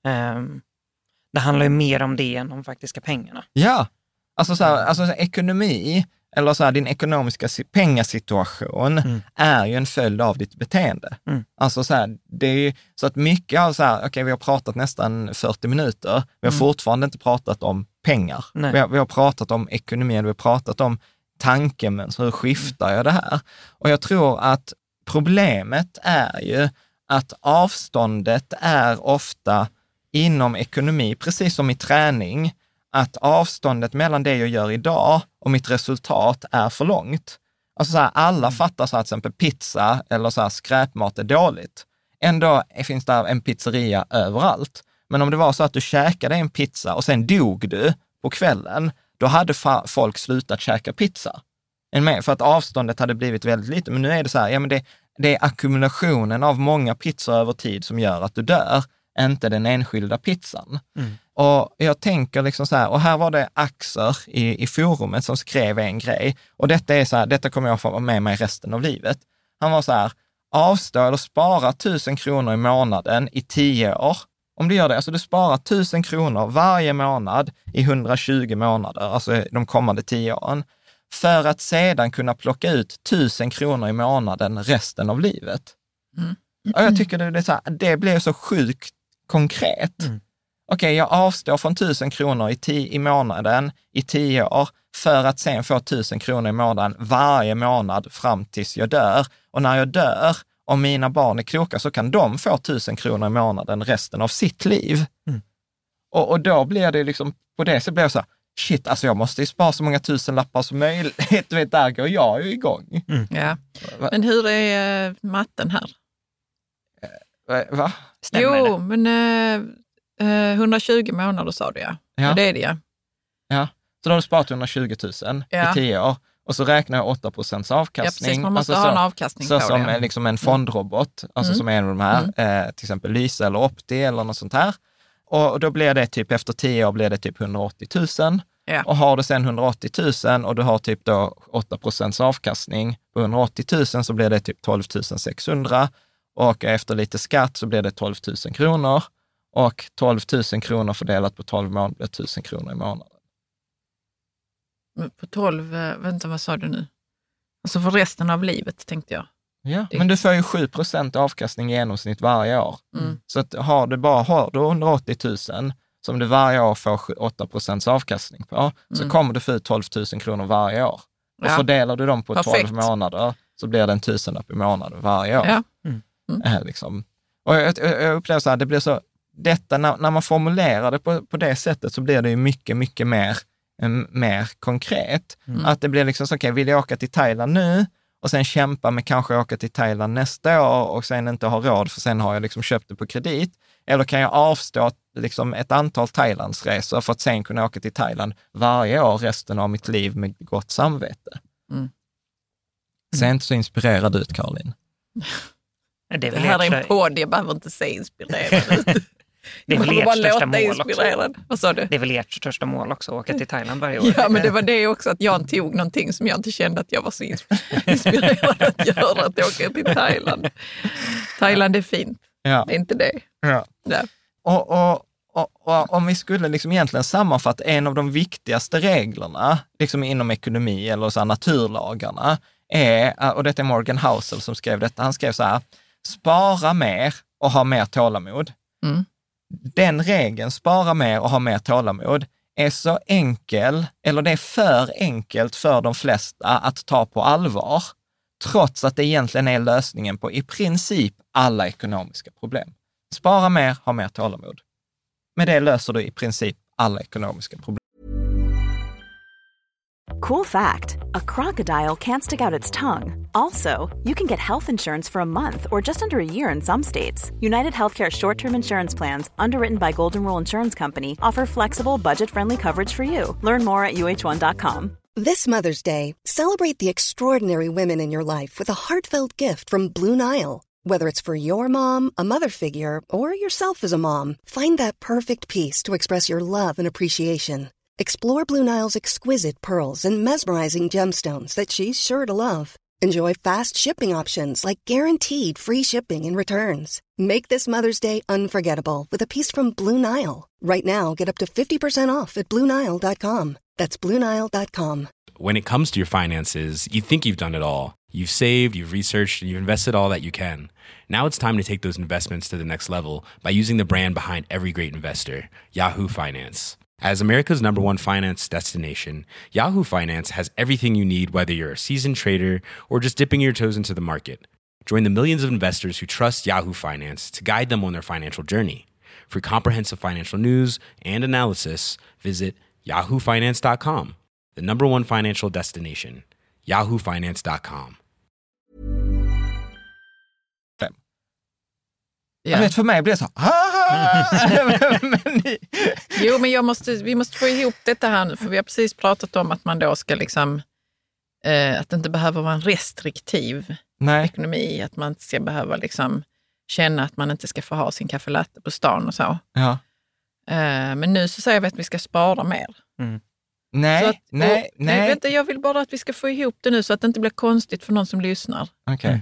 Det handlar ju mer om det än om faktiska pengarna. Ja, alltså, så här, alltså ekonomi eller så här, din ekonomiska pengasituation är ju en följd av ditt beteende. Alltså så här, det är ju så att mycket av så här, okej, vi har pratat nästan 40 minuter, vi har fortfarande inte pratat om pengar. Vi har pratat om ekonomi, vi har pratat om tankemönster, hur skiftar jag det här? Och jag tror att problemet är ju att avståndet är ofta inom ekonomi, precis som i träning, att avståndet mellan det jag gör idag och mitt resultat är för långt. Alltså så här, alla fattar så här, till exempel pizza eller så här, skräpmat är dåligt. Ändå finns det en pizzeria överallt. Men om det var så att du käkade en pizza och sen dog du på kvällen, då hade folk slutat käka pizza. För att avståndet hade blivit väldigt lite. Men nu är det så här, ja, men det är ackumulationen av många pizzor över tid som gör att du dör, inte den enskilda pizzan. Och jag tänker liksom så här, och här var det Axer i forumet som skrev en grej, och detta är så här, detta kommer jag få med mig resten av livet. Han var så här, avstå eller spara 1000 kronor i månaden i 10 år. Om du gör det, alltså du sparar 1000 kronor varje månad i 120 månader, alltså de kommande 10 åren, för att sedan kunna plocka ut 1000 kronor i månaden resten av livet. Och jag tycker det är så här, det blir så sjukt konkret. Okej, jag avstår från 1000 kronor i månaden i 10 år för att sen få 1000 kronor i månaden varje månad fram tills jag dör. Och när jag dör, om mina barn är kloka, så kan de få 1000 kronor i månaden resten av sitt liv. Och då blir det liksom, på det så blir det så här, shit, alltså jag måste ju spara så många tusenlappar som möjligt. Du vet, där går jag ju igång. Ja. Men hur är matten här? Va? Stämmer Jo, men 120 månader sa du, ja. Ja. Det är det, ja. Ja, så då har du sparat 120 000 i 10 år. Och så räknar jag 8% avkastning. Ja, precis. Man måste alltså ha en avkastning så på som det. liksom en fondrobot, alltså som är en av de här, till exempel Lyse eller Opti eller något sånt här. Och då blir det typ, efter 10 år blir det typ 180 000. Ja. Och har du sen 180 000 och du har typ då 8% avkastning på 180 000, så blir det typ 12 600. Och efter lite skatt så blir det 12 000 kronor. Och 12 000 kronor fördelat på 12 månader blir 1000 kronor i månaden. Men på 12, vänta, vad sa du nu? Alltså för resten av livet, tänkte jag. Ja, men du får ju 7% avkastning i genomsnitt varje år. Så att har du 180 000 som du varje år får 8% avkastning på, så kommer du få ut 12 000 kronor varje år. Och fördelar du dem på 12 månader så blir det en 1000-lapp i månaden varje år. Ja. Liksom. Och jag upplever så här, det blir så, detta, när man formulerar det på det sättet, så blir det ju mycket, mycket mer konkret. Att det blir liksom så, okej, vill jag åka till Thailand nu och sen kämpa med kanske åka till Thailand nästa år och sen inte ha råd, för sen har jag liksom köpt det på kredit. Eller kan jag avstå liksom ett antal Thailandsresor för att sen kunna åka till Thailand varje år resten av mitt liv med gott samvete. Ser inte så inspirerad ut, Caroline. Det här är en podd, jag behöver inte se inspirerad ut. Det är väl ert största mål inspirerad. också. Vad sa du? Det är väl ert största mål också, att åka till Thailand varje år. Ja, men det var det också, att jag tog någonting som jag inte kände att jag var så inspirerad att göra, att åka till Thailand. Thailand är fint, Ja. det är inte det. Ja. Ja. Och om vi skulle liksom egentligen sammanfatta en av de viktigaste reglerna liksom inom ekonomi eller så här naturlagarna är, och detta är Morgan Housel som skrev detta, han skrev så här: spara mer och ha mer tålamod. Den regeln, spara mer och ha mer tålamod, är så enkel, eller det är för enkelt för de flesta att ta på allvar, trots att det egentligen är lösningen på i princip alla ekonomiska problem. Spara mer, ha mer tålamod. Med det löser du i princip alla ekonomiska problem. Cool fact, a crocodile can't stick out its tongue. Also, you can get health insurance for a month or just under a year in some states. United Healthcare short-term insurance plans, underwritten by Golden Rule Insurance Company, offer flexible, budget-friendly coverage for you. Learn more at uh1.com. This Mother's Day, celebrate the extraordinary women in your life with a heartfelt gift from Blue Nile. Whether it's for your mom, a mother figure, or yourself as a mom, find that perfect piece to express your love and appreciation. Explore Blue Nile's exquisite pearls and mesmerizing gemstones that she's sure to love. Enjoy fast shipping options like guaranteed free shipping and returns. Make this Mother's Day unforgettable with a piece from Blue Nile. Right now, get up to 50% off at BlueNile.com. That's BlueNile.com. When it comes to your finances, you think you've done it all. You've saved, you've researched, and you've invested all that you can. Now it's time to take those investments to the next level by using the brand behind every great investor, Yahoo Finance. As America's #1 finance destination, Yahoo Finance has everything you need, whether you're a seasoned trader or just dipping your toes into the market. Join the millions of investors who trust Yahoo Finance to guide them on their financial journey. For comprehensive financial news and analysis, visit yahoofinance.com, the #1 financial destination, yahoofinance.com. Jag vet, för mig blir det så. Jo, men vi måste få ihop detta här nu, för vi har precis pratat om att man då ska liksom, att det inte behöver vara en restriktiv ekonomi, att man inte ska behöva liksom känna att man inte ska få ha sin kaffelatte på stan och så. Ja. Men nu så säger vi att vi ska spara mer. Mm. Nej. Vänta, jag vill bara att vi ska få ihop det nu så att det inte blir konstigt för någon som lyssnar. Okej.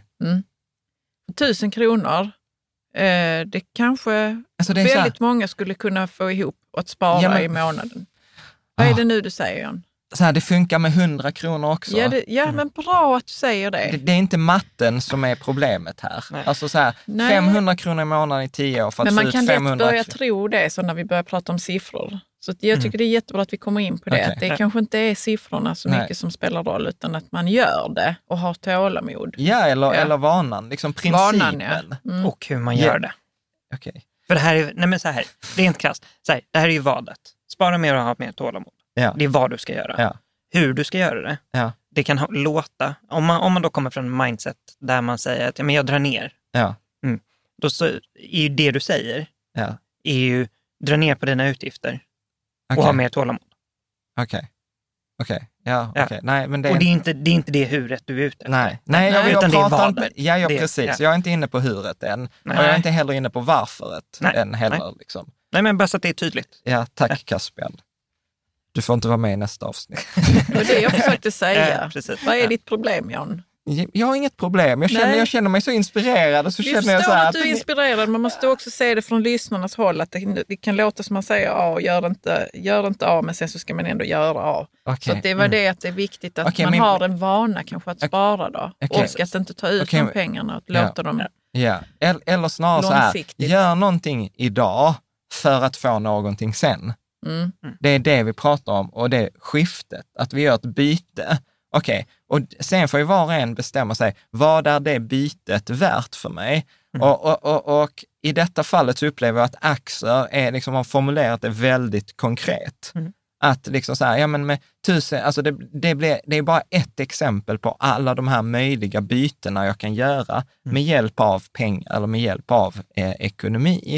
1000 kronor. Det kanske alltså det är väldigt många skulle kunna få ihop att spara i månaden. Vad är det nu du säger, John? Så här, det funkar med 100 kronor också. Men bra att du säger det. Det är inte matten som är problemet här. Nej. Alltså så här, 500 kronor i månaden i 10 år för att men man kan lätt börja kronor. tro det så när vi börjar prata om siffror. Så jag tycker det är jättebra att vi kommer in på det. Okay. Att det kanske inte är siffrorna så mycket som spelar roll, utan att man gör det och har tålamod. Ja, eller vanan. Liksom principen. Vanan, och hur man gör det. Okej. Okay. För det här är, nej men så här, rent krasst. Så här, det här är ju vadet. Spara mer och ha mer tålamod. Ja. Det är vad du ska göra. Ja. Hur du ska göra det. Ja. Det kan låta, om man då kommer från en mindset där man säger att men jag drar ner. Ja. Då så är ju det du säger är ju dra ner på dina utgifter och ha mer tålamod. Okej. Ja, okej. Nej, men det är... Och det är inte det huret du är ute efter. Nej, utan det är vadet. Ja, precis. Ja. Jag är inte inne på huret än. Nej. Och jag är inte heller inne på varföret än heller. Nej. Liksom. Nej, men bara så att det är tydligt. Ja, tack Caspian. Du får inte vara med i nästa avsnitt. Det är det jag försökte säga. Vad är ditt problem, Jan? Jag har inget problem. Jag känner mig så inspirerad. Och så känner jag så här att du är inspirerad. Man måste också se det från lyssnarnas håll. Att det kan låta som man säger A, gör inte A, men sen så ska man ändå göra A. Okay. Så att det var det att det är viktigt att man har en vana kanske att spara då. Och att inte ta ut de pengarna och låta dem... Ja, eller snarare så här, gör någonting idag för att få någonting sen. Det är det vi pratar om, och det är skiftet, att vi gör ett byte. Okej, och sen får ju var och en bestämma sig, vad är det bytet värt för mig? Och i detta fallet så upplever jag att aktier är liksom, har formulerat det väldigt konkret. Att liksom så här, ja men med 1000, alltså det är bara ett exempel på alla de här möjliga bytena jag kan göra med hjälp av pengar eller med hjälp av ekonomi.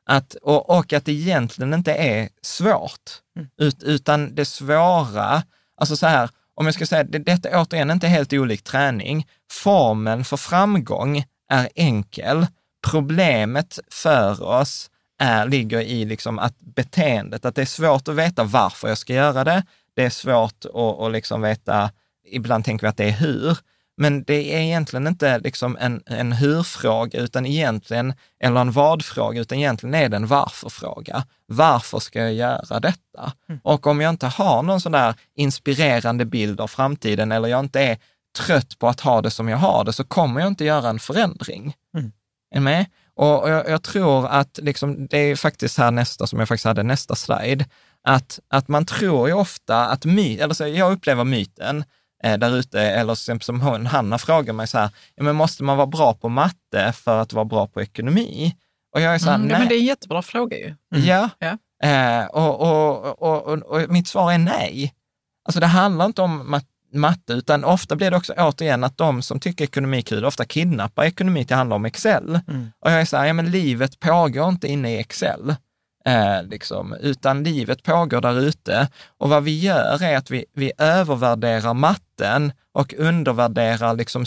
Och att det egentligen inte är svårt, utan det svåra, alltså så här, om jag ska säga, detta återigen inte helt olik träning. Formeln för framgång är enkel. Problemet för oss ligger i liksom att beteendet, att det är svårt att veta varför jag ska göra det. Det är svårt att liksom veta, ibland tänker vi att det är hur. Men det är egentligen inte liksom en hur-fråga utan egentligen, eller en vad-fråga, utan egentligen är det en varför-fråga. Varför ska jag göra detta? Och om jag inte har någon sån där inspirerande bild av framtiden, eller jag inte är trött på att ha det som jag har det, så kommer jag inte göra en förändring. Är med? Och jag tror att liksom, det är faktiskt här nästa, som jag faktiskt hade nästa slide, att man tror ju ofta att jag upplever myten där ute, eller som Hanna frågar mig så här, ja, men måste man vara bra på matte för att vara bra på ekonomi? Och jag är så här, nej. Men det är en jättebra fråga ju. Ja. Och mitt svar är nej. Alltså det handlar inte om matte, utan ofta blir det också återigen att de som tycker ekonomi är kul ofta kidnappar ekonomi till att handla om Excel. Och jag är så här, men livet pågår inte inne i Excel. Utan livet pågår där ute. Och vad vi gör är att vi övervärderar matten och undervärderar liksom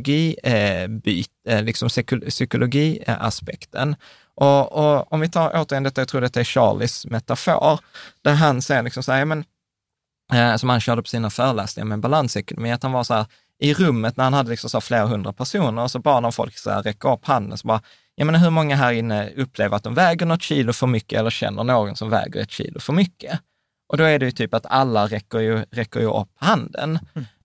psykologiaspekten. Och om vi tar återigen detta, jag tror det är Charlies metafor, där han säger liksom så här, som han körde på sina föreläsningar med balansekonomi, att han var så här, i rummet när han hade liksom så flera hundra personer, och så bad de folk så här räcka upp handen, så bara, hur många här inne upplever att de väger något kilo för mycket eller känner någon som väger 1 kilo för mycket? Och då är det ju typ att alla räcker ju upp handen.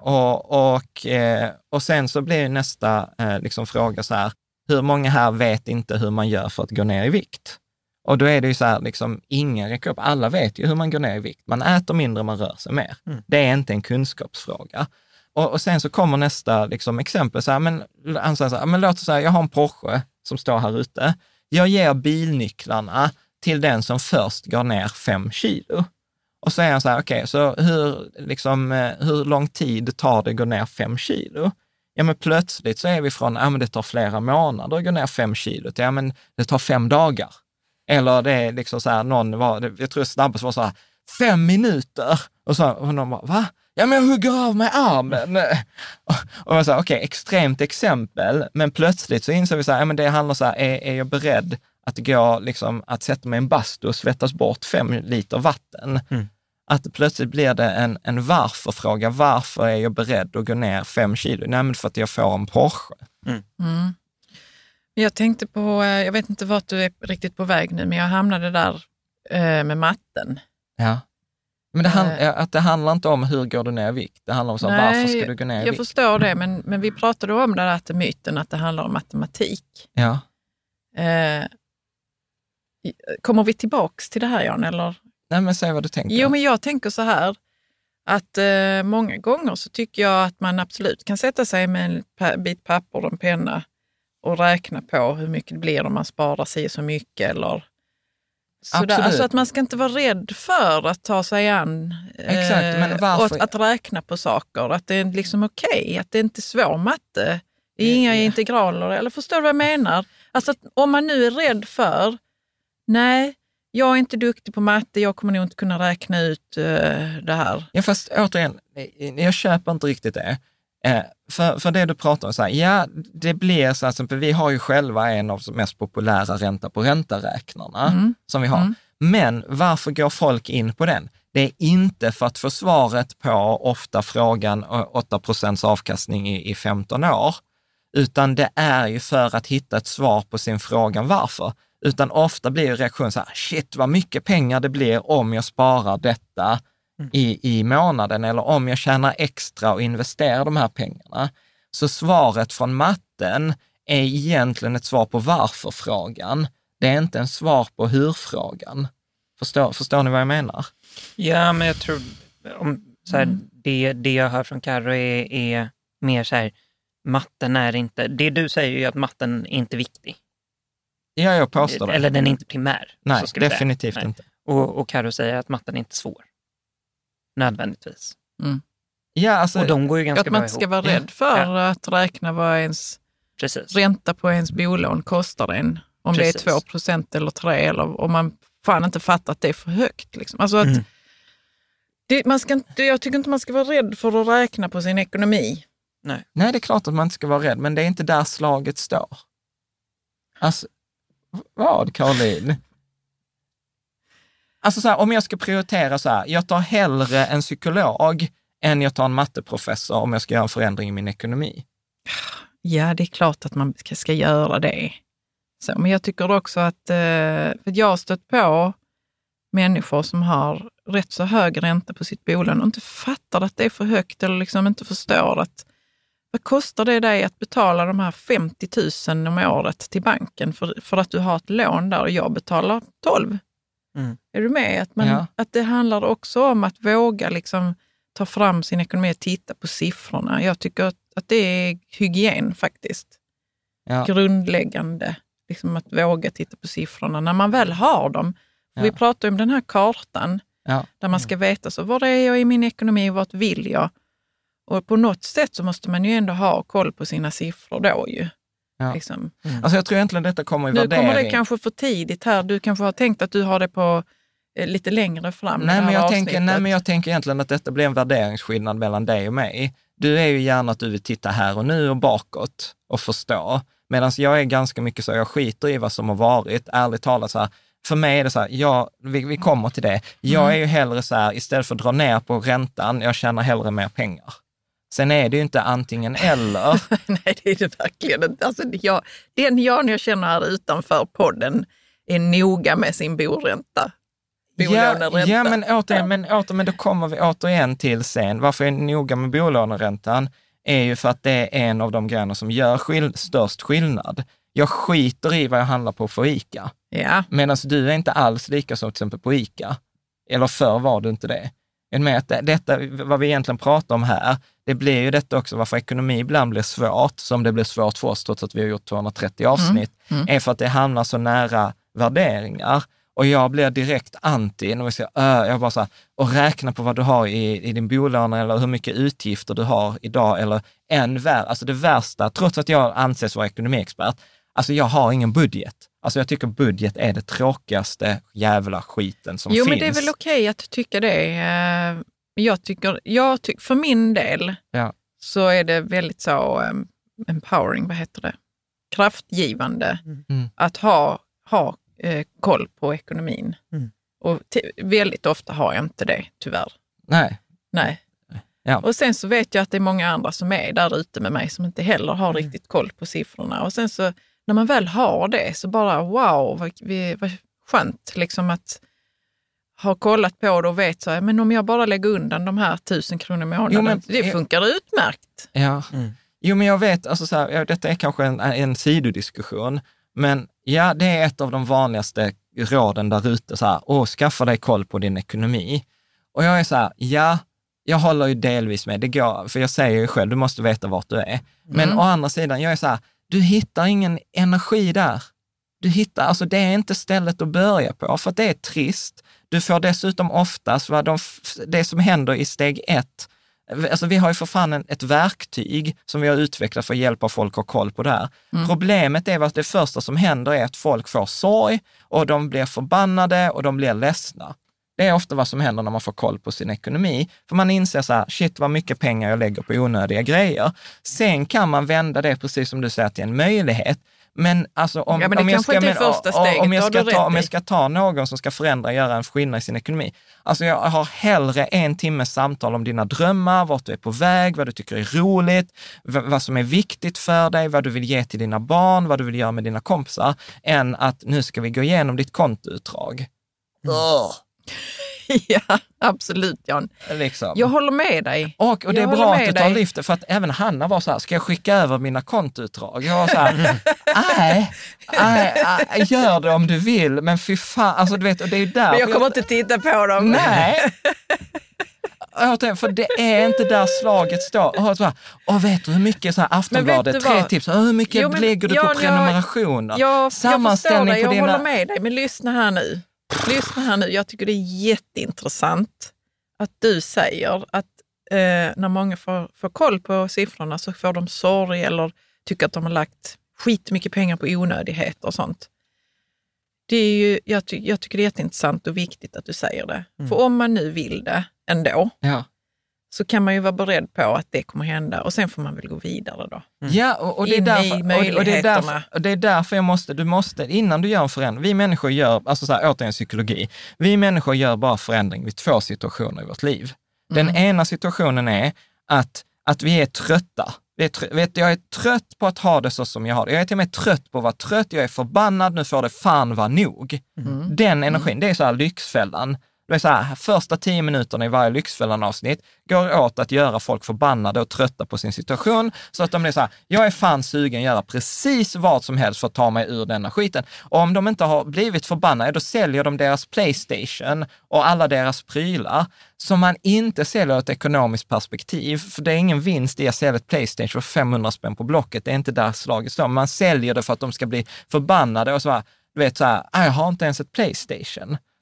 Och sen så blir nästa liksom fråga så här, hur många här vet inte hur man gör för att gå ner i vikt? Och då är det ju så här, liksom, ingen räcker upp. Alla vet ju hur man går ner i vikt. Man äter mindre, man rör sig mer. Det är inte en kunskapsfråga. Och sen så kommer nästa liksom, exempel. Så här, han säger så här, låt oss säga, jag har en Porsche som står här ute. Jag ger bilnycklarna till den som först går ner 5 kilo. Och så är han så här, okej, så hur lång tid tar det att gå ner 5 kilo? Ja, men plötsligt så är vi från, det tar flera månader att gå ner 5 kilo till, det tar 5 dagar. Eller det är liksom så här, jag tror snabbast var så här, 5 minuter. Och någon bara, va? Ja, men jag hugger av mig armen. Och jag sa, okej, extremt exempel. Men plötsligt så inser vi så här, det handlar så här, är jag beredd att gå, liksom, att sätta mig i en bastu och svettas bort 5 liter vatten? Att plötsligt blir det en varför-fråga. Varför är jag beredd att gå ner 5 kilo? Nej, men för att jag får en Porsche. Jag tänkte på, jag vet inte vart du är riktigt på väg nu, men jag hamnade där med matten. Ja. Men det handlar inte om hur går du ner i vikt. Det handlar om så, varför ska du gå ner i vikt? Jag förstår det, men vi pratade om det där myten att det handlar om matematik. Ja. Kommer vi tillbaks till det här, Jan, eller? Nej, men säg vad du tänker. Jo, men jag tänker så här, att många gånger så tycker jag att man absolut kan sätta sig med en bit papper och en penna och räkna på hur mycket det blir om man sparar sig så mycket eller sådär. Alltså att man ska inte vara rädd för att ta sig an men varför? Och att räkna på saker. Att det är liksom okej, att det inte är svår matte. Det är inga integraler, eller förstår du vad jag menar? Alltså att om man nu är rädd för, nej, jag är inte duktig på matte, jag kommer nog inte kunna räkna ut det här. Ja, fast återigen, jag köper inte riktigt det. För det du pratar om, så här, ja, det blir så här, vi har ju själva en av de mest populära ränta på ränta-räknarna som vi har. Men varför går folk in på den? Det är inte för att få svaret på ofta frågan 8% avkastning i 15 år, utan det är ju för att hitta ett svar på sin fråga varför. Utan ofta blir reaktionen så här, shit vad mycket pengar det blir om jag sparar detta i månaden, eller om jag tjänar extra och investerar de här pengarna. Så svaret från matten är egentligen ett svar på varför-frågan. Det är inte en svar på hur-frågan. Förstår ni vad jag menar? Ja, men jag tror så här, det jag hör från Karo är mer så här, matten är inte, det du säger ju att matten är inte viktig. Ja, jag påstår det. Eller den är inte primär. Nej, definitivt inte. Och Karo säger att matten är inte svår. Nödvändigtvis. Ja, alltså, och de går ju ganska att man inte ska vara rädd för att räkna vad ens ränta på ens bolån kostar en. Om det är 2% eller 3%, eller om man fan inte fattar att det är för högt. Liksom. Alltså att jag tycker inte man ska vara rädd för att räkna på sin ekonomi. Nej, det är klart att man inte ska vara rädd, men det är inte där slaget står. Alltså, vad, Caroline? Alltså så här, om jag ska prioritera så här, jag tar hellre en psykolog än jag tar en matteprofessor om jag ska göra en förändring i min ekonomi. Ja, det är klart att man ska göra det. Så, men jag tycker också att för jag har stött på människor som har rätt så hög ränta på sitt bolån och inte fattar att det är för högt, eller liksom inte förstår att vad kostar det dig att betala de här 50 000 om året till banken för att du har ett lån där och jag betalar 12. Är du med? Att det handlar också om att våga liksom ta fram sin ekonomi och titta på siffrorna. Jag tycker att det är hygien faktiskt. Ja. Grundläggande. Liksom att våga titta på siffrorna när man väl har dem. Ja. Vi pratar om den här kartan. Ja. Där man ska veta så, var är jag i min ekonomi och vart vill jag? Och på något sätt så måste man ju ändå ha koll på sina siffror då ju. Ja. Liksom. Alltså jag tror egentligen detta kommer i Nu värdering. kommer det kanske för tidigt här. Du kanske har tänkt att du har det på lite längre fram. Nej, men jag tänker egentligen att detta blir en värderingsskillnad mellan dig och mig. Du är ju gärna att du vill titta här och nu och bakåt och förstå. Medan jag är ganska mycket så, jag skiter i vad som har varit. Ärligt talat så här, för mig är det så här, vi kommer till det. Jag är ju hellre så här, istället för att dra ner på räntan, jag tjänar hellre mer pengar. Sen är det ju inte antingen eller. Nej, det är det verkligen inte. Alltså, den jag känner här utanför podden är noga med sin boränta. Ja, men då kommer vi återigen till sen. Varför jag är noga med bolåneräntan är ju för att det är en av de grejerna som gör störst skillnad. Jag skiter i vad jag handlar på för ICA. Ja. Medan du är inte alls lika som till exempel på ICA. Eller förr var du inte det. Med att detta, vad vi egentligen pratar om här, det blir ju detta också varför ekonomi ibland blir svårt, som det blir svårt för oss trots att vi har gjort 230 avsnitt, är för att det hamnar så nära värderingar. Och jag blir direkt anti, när vi säger, jag bara så här, och räkna på vad du har i din bolån eller hur mycket utgifter du har idag, eller än värre, alltså det värsta, trots att jag anses vara ekonomiexpert, alltså jag har ingen budget. Alltså jag tycker budget är det tråkigaste jävla skiten som finns. Jo, men det är väl okej att tycka det. Jag tycker för min del så är det väldigt så empowering, vad heter det? Kraftgivande att ha koll på ekonomin. Och väldigt ofta har jag inte det, tyvärr. Nej. Ja. Och sen så vet jag att det är många andra som är där ute med mig som inte heller har riktigt koll på siffrorna. Och sen så när man väl har det så bara wow, vad skönt liksom att ha kollat på det och vet så här, men om jag bara lägger undan de här 1000 kronor i månaden, det funkar utmärkt. Ja. Jo, men jag vet, alltså så här, detta är kanske en sidodiskussion, men ja, det är ett av de vanligaste råden där ute, så här, skaffa dig koll på din ekonomi. Och jag är så här, jag håller ju delvis med, det går, för jag säger ju själv, du måste veta vart du är. Men å andra sidan, jag är så här, du hittar ingen energi där. Alltså det är inte stället att börja på, för att det är trist. Du får dessutom oftast det som händer i steg 1. Alltså vi har ju för fan ett verktyg som vi har utvecklat för att hjälpa folk att ha koll på det här. Problemet är att det första som händer är att folk får sorg och de blir förbannade och de blir ledsna. Det är ofta vad som händer när man får koll på sin ekonomi. För man inser så här, shit vad mycket pengar jag lägger på onödiga grejer. Sen kan man vända det, precis som du säger, till en möjlighet. Men alltså om jag ska ta någon som ska förändra, göra en skillnad i sin ekonomi. Alltså jag har hellre 1 timmes samtal om dina drömmar, vart du är på väg, vad du tycker är roligt, vad som är viktigt för dig, vad du vill ge till dina barn, vad du vill göra med dina kompisar, än att nu ska vi gå igenom ditt kontoutdrag. Ja, absolut, Jan. Liksom. Jag håller med dig. Och det är bra att du tar lyftet, för att även Hanna var så här, ska jag skicka över mina kontoutdrag? Jag var så här, nej, gör det om du vill, men fy fan, alltså du vet, och det är ju där. Men jag kommer inte titta på dem. Nej. För det är inte där slaget står. Och vet du hur mycket så här Aftonbladet, 3 tips, hur mycket lägger du på prenumerationer? Jag förstår dig, jag håller med dig, men lyssna här nu. Jag tycker det är jätteintressant att du säger att när många får koll på siffrorna så får de sorg eller tycker att de har lagt skitmycket pengar på onödigheter och sånt. Det är ju, jag tycker det är jätteintressant och viktigt att du säger det. För om man nu vill det ändå, så kan man ju vara beredd på att det kommer hända och sen får man väl gå vidare då. Ja, och det är därför, det är därför du måste, innan du gör en förändring, vi människor gör, alltså så här, återigen psykologi, vi människor gör bara förändring vid 2 situationer i vårt liv. Den ena situationen är att vi är trötta. Jag är trött på att ha det så som jag har det. Jag är till och med trött på att vara trött, jag är förbannad, nu får det fan vara nog. Den energin, det är så här Lyxfällan. Det är så här, första 10 minuterna i varje Lyxfällan-avsnitt går åt att göra folk förbannade och trötta på sin situation, så att de blir så här, jag är fan sugen att göra precis vad som helst för att ta mig ur denna skiten. Och om de inte har blivit förbannade, då säljer de deras PlayStation och alla deras prylar som man inte säljer ett ekonomiskt perspektiv, för det är ingen vinst i att sälja ett PlayStation för 500 spänn på Blocket. Det är inte där slaget står. Man säljer det för att de ska bli förbannade och så här, du vet så här, jag har inte ens ett PlayStation.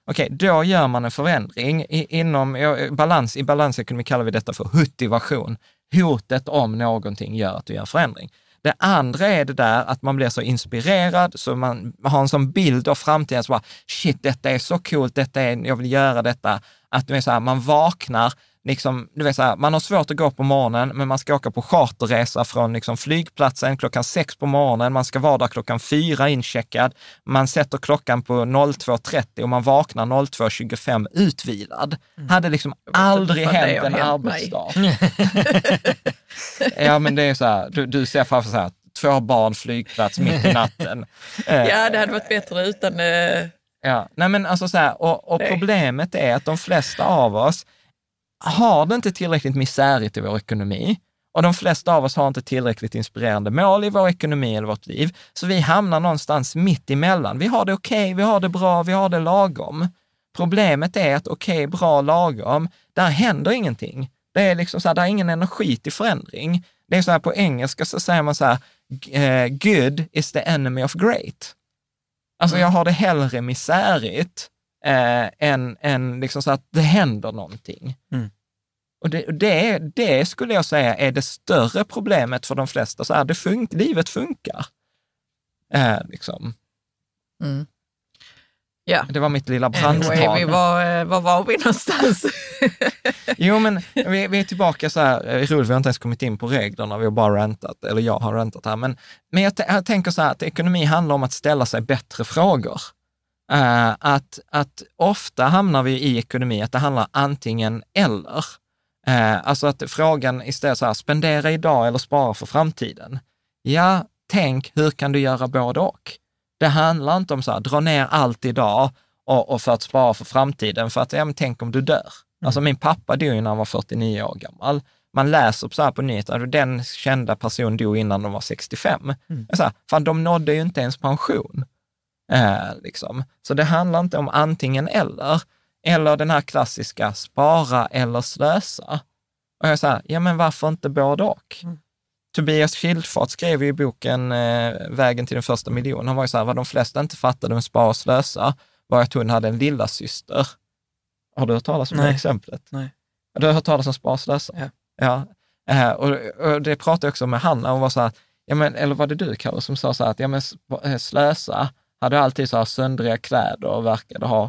Okej, då gör man en förändring. Inom i balansekonomi kallar vi detta för hutivation. Hotet om någonting gör att du gör en förändring. Det andra är det där att man blir så inspirerad så man har en sån bild av framtiden så bara, shit, detta är så coolt, jag vill göra detta. Att du är så här, man vaknar, liksom, du vet så här, man har svårt att gå på morgonen, men man ska åka på charterresa från liksom flygplatsen 6:00 på morgonen, man ska vara där 4:00 incheckad, man sätter klockan på 02:30 och man vaknar 02:25 utvilad. Hade liksom aldrig hänt en arbetsdag. Ja, men det är så här, du ser framför så här, 2 barn, flygplats mitt i natten. Ja, det hade varit bättre utan... Ja, nej men alltså så här, och problemet är att de flesta av oss har det inte tillräckligt misärigt i vår ekonomi och de flesta av oss har inte tillräckligt inspirerande mål i vår ekonomi eller vårt liv. Så vi hamnar någonstans mitt emellan. Vi har det okej, vi har det bra, vi har det lagom. Problemet är att bra, lagom, där händer ingenting. Det är liksom så här, där är ingen energi till förändring. Det är så här på engelska så säger man så här, good is the enemy of great. Alltså jag har det hellre misärigt än liksom så att det händer någonting. Och det skulle jag säga är det större problemet för de flesta. Så här, livet funkar. Liksom. Ja. Det var mitt lilla brandtal. Anyway, var var vi någonstans? Jo, men vi är tillbaka så här, roligt, vi har inte ens kommit in på reglerna, vi har bara rantat, eller jag har rantat här, men jag tänker så här att ekonomi handlar om att ställa sig bättre frågor. Att ofta hamnar vi i ekonomi att det handlar antingen eller. Alltså att frågan istället så här, spendera idag eller spara för framtiden. Ja, tänk, hur kan du göra både och? Det handlar inte om så här, dra ner allt idag och för att spara för framtiden, för att tänk om du dör. Alltså min pappa dog när han var 49 år gammal. Man läser så här på nyheter, den kända personen dog innan de var 65. Så här, fan, de nådde ju inte ens pension. Liksom. Så det handlar inte om antingen eller den här klassiska spara eller slösa. Och jag säger, ja men varför inte både och? Tobias Schildfart skrev i boken Vägen till den första miljonen. Han var ju så här, vad de flesta inte fattade med spara och slösa var att hon hade en lilla syster. Har du hört talas om det exemplet? Nej. Du har hört talas om spara och slösa? Ja. Och det pratade jag också med Hanna. Hon var så här, ja men, eller var det du, Kalle, som sa så här att ja men slösa hade alltid så här söndriga kläder och verkade ha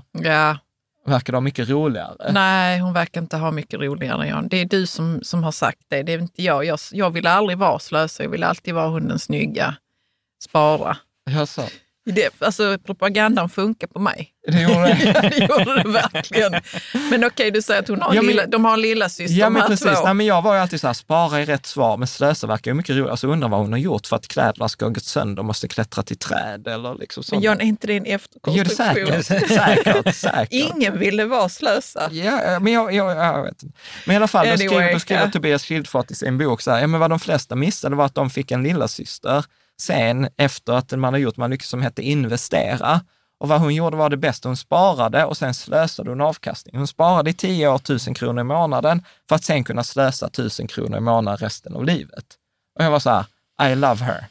mycket roligare. Nej, hon verkar inte ha mycket roligare än jag. Det är du som har sagt det. Det är inte jag. Jag vill aldrig vara slösa. Jag vill alltid vara hunden snygga. Spara. Jaså? Alltså propagandan funkar på mig. Det gjorde det. Ja, det gjorde det verkligen. Men okej, du säger att hon har de har en lilla syster. Ja, men precis. Nej, men jag var ju alltid så här, spara är rätt svar, men slösa verkar ju mycket roligt. Alltså undrar vad hon har gjort för att kläderna ska ha gått sönder och måste klättra till träd eller liksom sånt. Men Jan, är inte det en efterkonstruktion? Jo, säkert. Ingen ville vara slösa. Ja, men jag vet inte. Men i alla fall, då skriver Tobias Schildfart i sin bok så här, ja men vad de flesta missade var att de fick en lilla syster. Sen efter att man har gjort mycket som hette investera. Och vad hon gjorde var det bästa. Hon sparade och sen slösade hon avkastning. Hon sparade i 10 år 1000 kronor i månaden för att sen kunna slösa 1000 kronor i månaden resten av livet. Och jag var så här, I love her.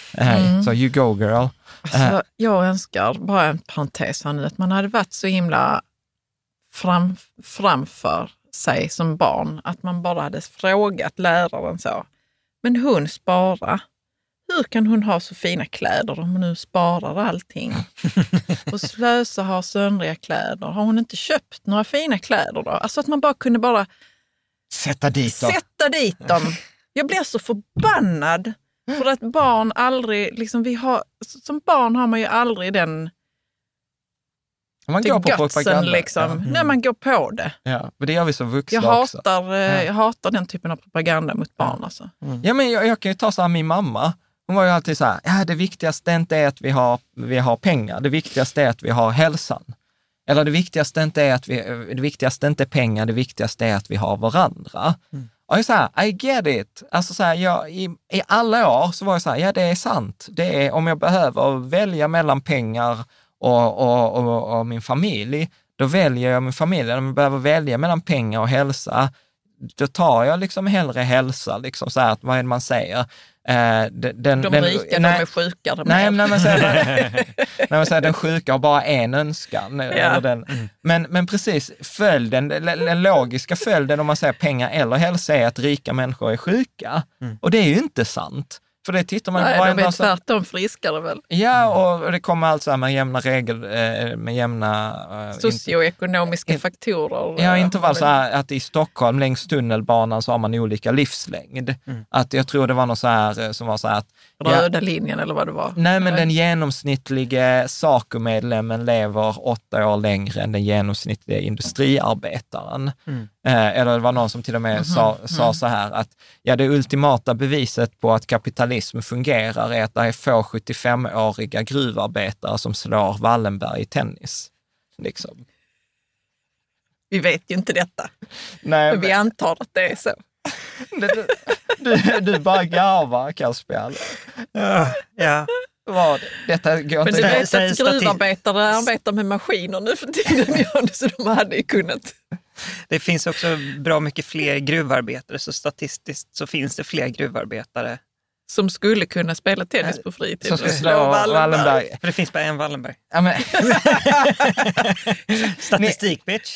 So you go girl. Alltså, jag önskar, bara en parentes här nu, att man hade varit så himla framför sig som barn. Att man bara hade frågat läraren så. Men hon sparar. Hur kan hon ha så fina kläder om hon nu sparar allting? Och slösa har söndriga kläder. Har hon inte köpt några fina kläder då? Alltså att man bara kunde sätta dit dem. Jag blir så förbannad. För att barn aldrig, liksom som barn har man ju aldrig den... Man går på propaganda. Liksom. Nej, man går på det. Ja, men det gör vi som vuxna också. Jag hatar den typen av propaganda mot barn. Alltså. Ja, men jag kan ju ta så här, min mamma. Hon var ju alltid så här, det viktigaste inte är att vi har pengar. Det viktigaste är att vi har hälsan. Eller det viktigaste inte är pengar, det viktigaste är att vi har varandra. Och jag så här, I get it. Alltså så här, i alla år så var jag så här, ja det är sant. Det är om jag behöver välja mellan pengar och min familj, då väljer jag min familj. Om jag behöver välja mellan pengar och hälsa, då tar jag liksom hellre hälsa, liksom så här, vad är det man säger? De rika, de är sjukare. Nej, men den sjuka har bara en önskan. Ja. Eller men precis, den logiska följden om man säger pengar eller hälsa är att rika människor är sjuka. Och det är ju inte sant. För det tittar man på. De är tvärtom friskare väl? Ja, och det kommer alltså med jämna socioekonomiska faktorer. Ja, inte vara så här att i Stockholm längs tunnelbanan så har man olika livslängd. Att jag tror det var något så här som var så här att röda linjen eller vad det var. Nej, men den genomsnittlige SACO-medlemmen lever 8 år längre än den genomsnittliga industriarbetaren. Eller det var någon som till och med sa så här att det ultimata beviset på att kapitalism fungerar är att det är få 75-åriga gruvarbetare som slår Wallenberg i tennis. Liksom. Vi vet ju inte detta. Nej, men vi antar att det är så. Du bara garvar, Caspian. Ja. Vad? Detta går men du vet att gruvarbetare arbetar med maskiner nu för tiden, så de hade ju kunnat. Det finns också bra mycket fler gruvarbetare, så statistiskt så finns det fler gruvarbetare. Som skulle kunna spela tennis på fritid. Som ska slå Wallenberg. För det finns bara en Wallenberg. Ja, men... Statistik, bitch.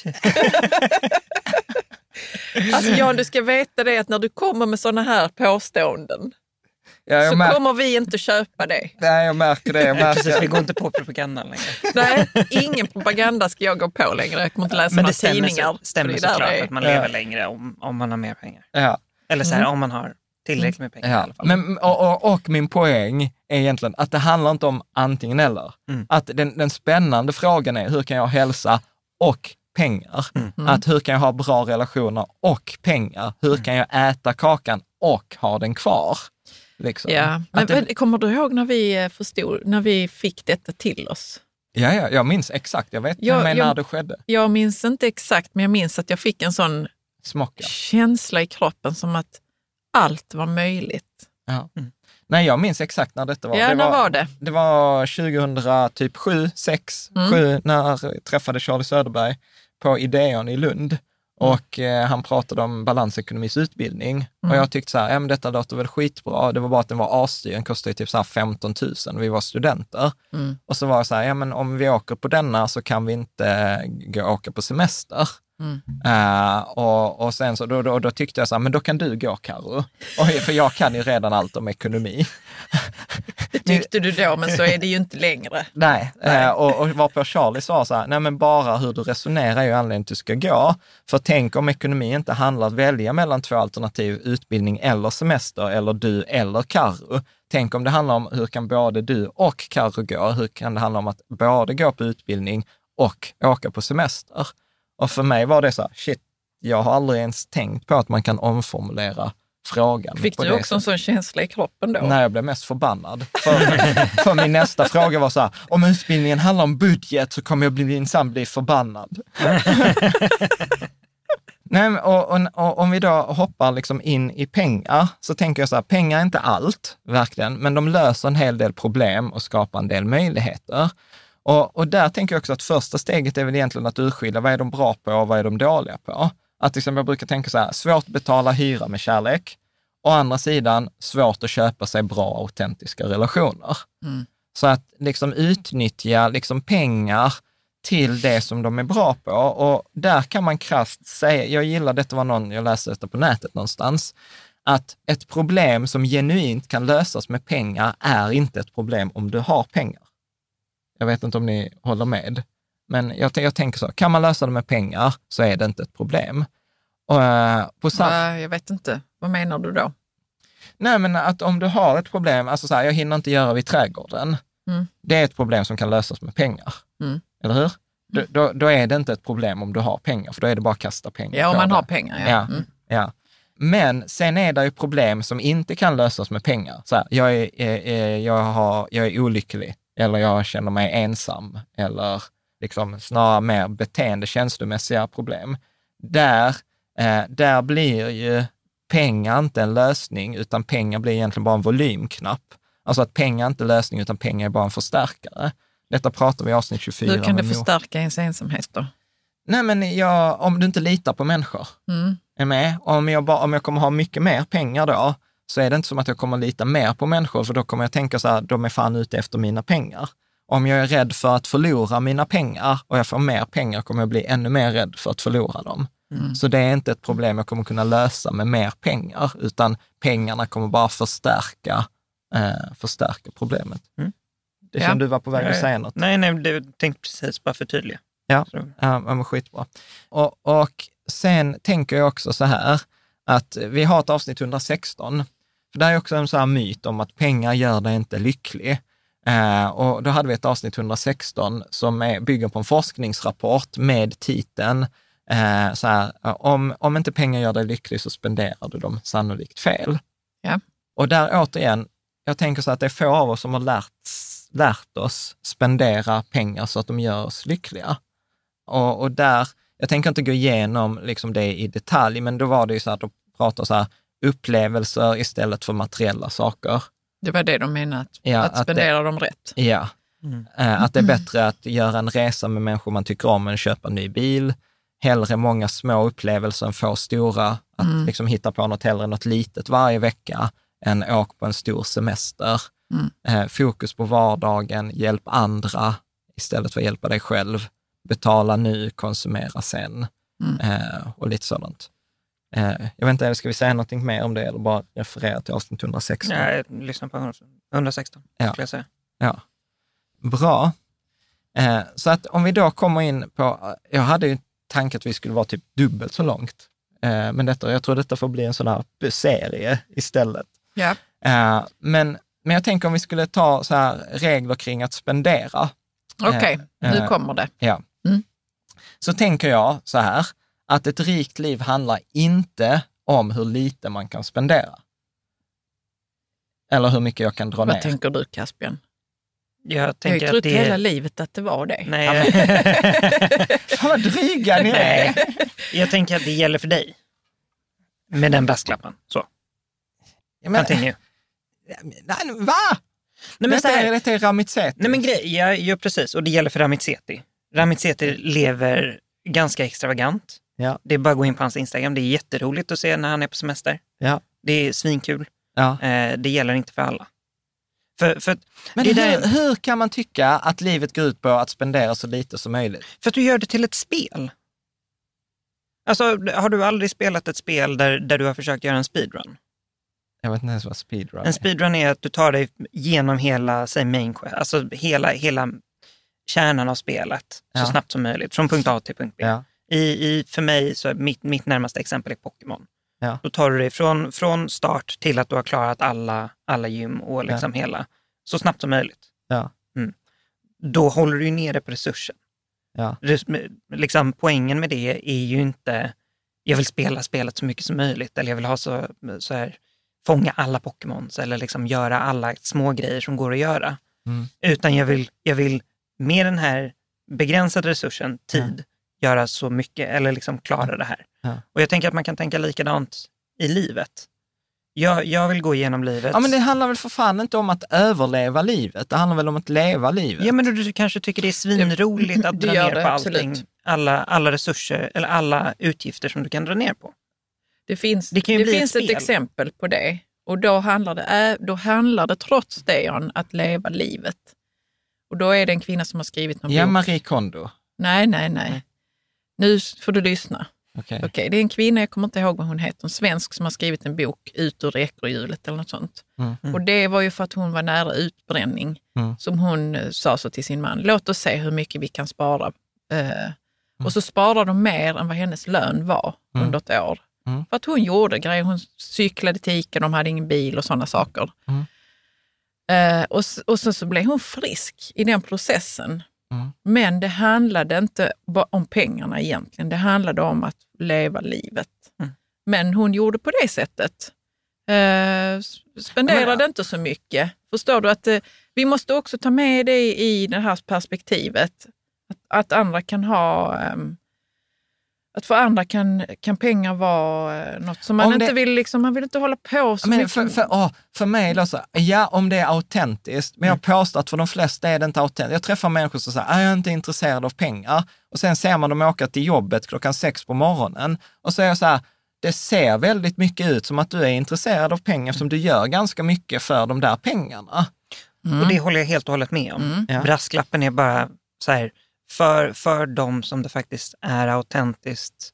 Alltså Jan, du ska veta det att när du kommer med såna här påståenden så kommer vi inte köpa det. Nej, jag märker det. Precis, vi går inte på propaganda längre. Nej, ingen propaganda ska jag gå på längre. Jag kommer inte läsa några tidningar. Men det stämmer såklart att man lever längre om man har mer pengar. Ja. Eller så här, om man har tillräckligt med pengar i alla fall. Men, och min poäng är egentligen att det handlar inte om antingen eller. Att den spännande frågan är hur kan jag hälsa och pengar? Att hur kan jag ha bra relationer och pengar? Hur kan jag äta kakan och ha den kvar? Liksom. Ja, men kommer du ihåg när vi fick detta till oss? Ja, jag minns exakt. Jag vet när det skedde. Jag minns inte exakt, men jag minns att jag fick en sån känsla i kroppen som att allt var möjligt. Ja. Nej, jag minns exakt när detta var. Ja, när var det? Det var 2007, 7 när jag träffade Charlie Söderberg på Ideon i Lund. Och han pratade om balansekonomis utbildning. Och jag tyckte så här, men detta låter väl skitbra. Det var bara att den var asdyr, den kostade typ så här 15 000 och vi var studenter. Och så var det så här, men om vi åker på denna så kan vi inte åka på semester. Och sen så då tyckte jag så här, men då kan du gå, Karo. För jag kan ju redan allt om ekonomi. Det tyckte du då, men så är det ju inte längre. Nej. Och varpå Charlie sa så här, nej men bara hur du resonerar är ju anledningen till att du ska gå. För tänk om ekonomi inte handlar att välja mellan 2 alternativ, utbildning eller semester, eller du eller Karo. Tänk om det handlar om hur kan både du och Karo gå, hur kan det handla om att både gå på utbildning och åka på semester. Och för mig var det så här, shit, jag har aldrig ens tänkt på att man kan omformulera frågan. Fick du också en sån känsla i kroppen då? Nej, jag blev mest förbannad. För min nästa fråga var så här, om utbildningen handlar om budget så kommer jag bli förbannad. Nej, och om vi då hoppar liksom in i pengar så tänker jag så här, pengar är inte allt, verkligen, men de löser en hel del problem och skapar en del möjligheter. Och där tänker jag också att första steget är väl egentligen att urskilja vad är de bra på och vad är de dåliga på. Att liksom jag brukar tänka så här, svårt att betala hyra med kärlek. Å andra sidan, svårt att köpa sig bra, autentiska relationer. Så att liksom utnyttja liksom pengar till det som de är bra på. Och där kan man krasst säga, jag gillar, detta var någon, jag läste detta på nätet någonstans, att ett problem som genuint kan lösas med pengar är inte ett problem om du har pengar. Jag vet inte om ni håller med, men jag tänker så, kan man lösa det med pengar så är det inte ett problem. Jag vet inte, vad menar du då? Nej, men att om du har ett problem, alltså så här, jag hinner inte göra vid trädgården, det är ett problem som kan lösas med pengar. Eller hur? Då är det inte ett problem om du har pengar, för då är det bara att kasta pengar. Ja, om man har pengar, ja. Ja. Men sen är det ju problem som inte kan lösas med pengar. Så här, jag är olycklig, eller jag känner mig ensam, eller liksom snarare mer beteende, känslomässiga problem. Där blir ju pengar inte en lösning, utan pengar blir egentligen bara en volymknapp. Alltså att pengar inte är lösning, utan pengar är bara en förstärkare. Detta pratar vi i avsnitt 24. Hur kan det förstärka ens ensamhet då? Nej, men om du inte litar på människor, är med. Om jag kommer ha mycket mer pengar då, så är det inte som att jag kommer lita mer på människor, för då kommer jag tänka så här, de är fan ute efter mina pengar. Om jag är rädd för att förlora mina pengar och jag får mer pengar, kommer jag bli ännu mer rädd för att förlora dem. Så det är inte ett problem jag kommer kunna lösa med mer pengar, utan pengarna kommer bara förstärka problemet. Det kände du var på väg att säga något. Nej, det tänkte precis bara förtydliga. Ja, men skitbra. Och sen tänker jag också så här, att vi har ett avsnitt 116, för det är också en sån här myt om att pengar gör dig inte lycklig. Och då hade vi ett avsnitt 116 som bygger på en forskningsrapport med titeln så här, om inte pengar gör dig lycklig så spenderar du dem sannolikt fel. Ja. Och där återigen, jag tänker så att det är få av oss som har lärt oss spendera pengar så att de gör oss lyckliga. Och där, jag tänker inte gå igenom liksom det i detalj, men då var det ju så att de pratar så här, upplevelser istället för materiella saker. Det var det de menade, att spendera dem rätt. Ja, att det är bättre att göra en resa med människor man tycker om än köpa en ny bil. Hellre många små upplevelser än få stora. Att liksom hitta på något hellre än något litet varje vecka än åk på en stor semester. Fokus på vardagen, hjälp andra istället för att hjälpa dig själv. Betala nu, konsumera sen. Och lite sådant. Jag vet inte, ska vi säga någonting mer om det eller bara referera till avsnitt 116? Nej, lyssna på 116, skulle jag säga. Ja, bra. Så att om vi då kommer in på, jag hade ju tanken att vi skulle vara typ dubbelt så långt. Men jag tror detta får bli en sån här serie istället. Ja. Men jag tänker om vi skulle ta så här regler kring att spendera. Okej, nu kommer det. Ja. Så tänker jag så här, att ett rikt liv handlar inte om hur lite man kan spendera. Eller hur mycket jag kan dra ner. Vad tänker du, Caspian? Jag tänker trott hela livet att det var det. Nej. Fan vad dryga ni är. Jag tänker att det gäller för dig. Med den brasklappen. Så. Ja, men, va? Nej, men detta är Ramizeti. Nej, men ja, precis. Och det gäller för Ramizeti. Ramizeti lever ganska extravagant. Ja. Det är bara att gå in på hans Instagram. Det är jätteroligt att se när han är på semester. Ja. Det är svinkul. Ja. Det gäller inte för alla. För men hur kan man tycka att livet går ut på att spendera så lite som möjligt? För att du gör det till ett spel. Alltså, har du aldrig spelat ett spel där du har försökt göra en speedrun? Jag vet inte ens vad speedrun är. En speedrun är att du tar dig genom hela, säg main quest, alltså hela kärnan av spelet så snabbt som möjligt. Från punkt A till punkt B. Ja. För mig så är mitt närmaste exempel är Pokémon. Ja. Då tar du dig från start till att du har klarat alla gym och liksom hela, så snabbt som möjligt. Ja. Då håller du ju nere på resursen. Ja. Liksom, poängen med det är ju inte jag vill spela spelet så mycket som möjligt, eller jag vill ha så här, fånga alla Pokémons eller liksom göra alla små grejer som går att göra. Utan jag vill med den här begränsade resursen, tid, göra så mycket eller liksom klara det här. Ja. Och jag tänker att man kan tänka likadant i livet. Jag vill gå igenom livet. Ja, men det handlar väl för fan inte om att överleva livet. Det handlar väl om att leva livet. Ja, men du kanske tycker det är svinroligt att dra ner på allting. Alla resurser eller alla utgifter som du kan dra ner på. Det finns ett exempel på det. Och då handlar det trots det, Jan, att leva livet. Och då är det en kvinna som har skrivit någon bok. Marie Kondo. Nej. Nu får du lyssna. Okej, det är en kvinna, jag kommer inte ihåg vad hon heter, en svensk som har skrivit en bok, Ut ur ekorrhjulet eller något sånt. Och det var ju för att hon var nära utbränning som hon sa så till sin man, låt oss se hur mycket vi kan spara. Och så sparade de mer än vad hennes lön var under ett år. För att hon gjorde grejer, hon cyklade till Ica, de hade ingen bil och sådana saker. Och så blev hon frisk i den processen. Men det handlade inte om pengarna egentligen. Det handlade om att leva livet. Men hon gjorde på det sättet. Spenderade inte så mycket. Förstår du att vi måste också ta med det i det här perspektivet. Att andra kan ha... Att för andra kan pengar vara något som man inte vill, liksom, man vill inte hålla på så mycket. För mig då så, om det är autentiskt, men jag påstår att för de flesta är det inte autentiskt. Jag träffar människor som säger, jag är inte intresserad av pengar. Och sen ser man dem åka till jobbet 6:00 på morgonen. Och så är jag så här, det ser väldigt mycket ut som att du är intresserad av pengar som du gör ganska mycket för de där pengarna. Och det håller jag helt och hållet med om. Ja. Brasklappen är bara så här, för de som det faktiskt är autentiskt,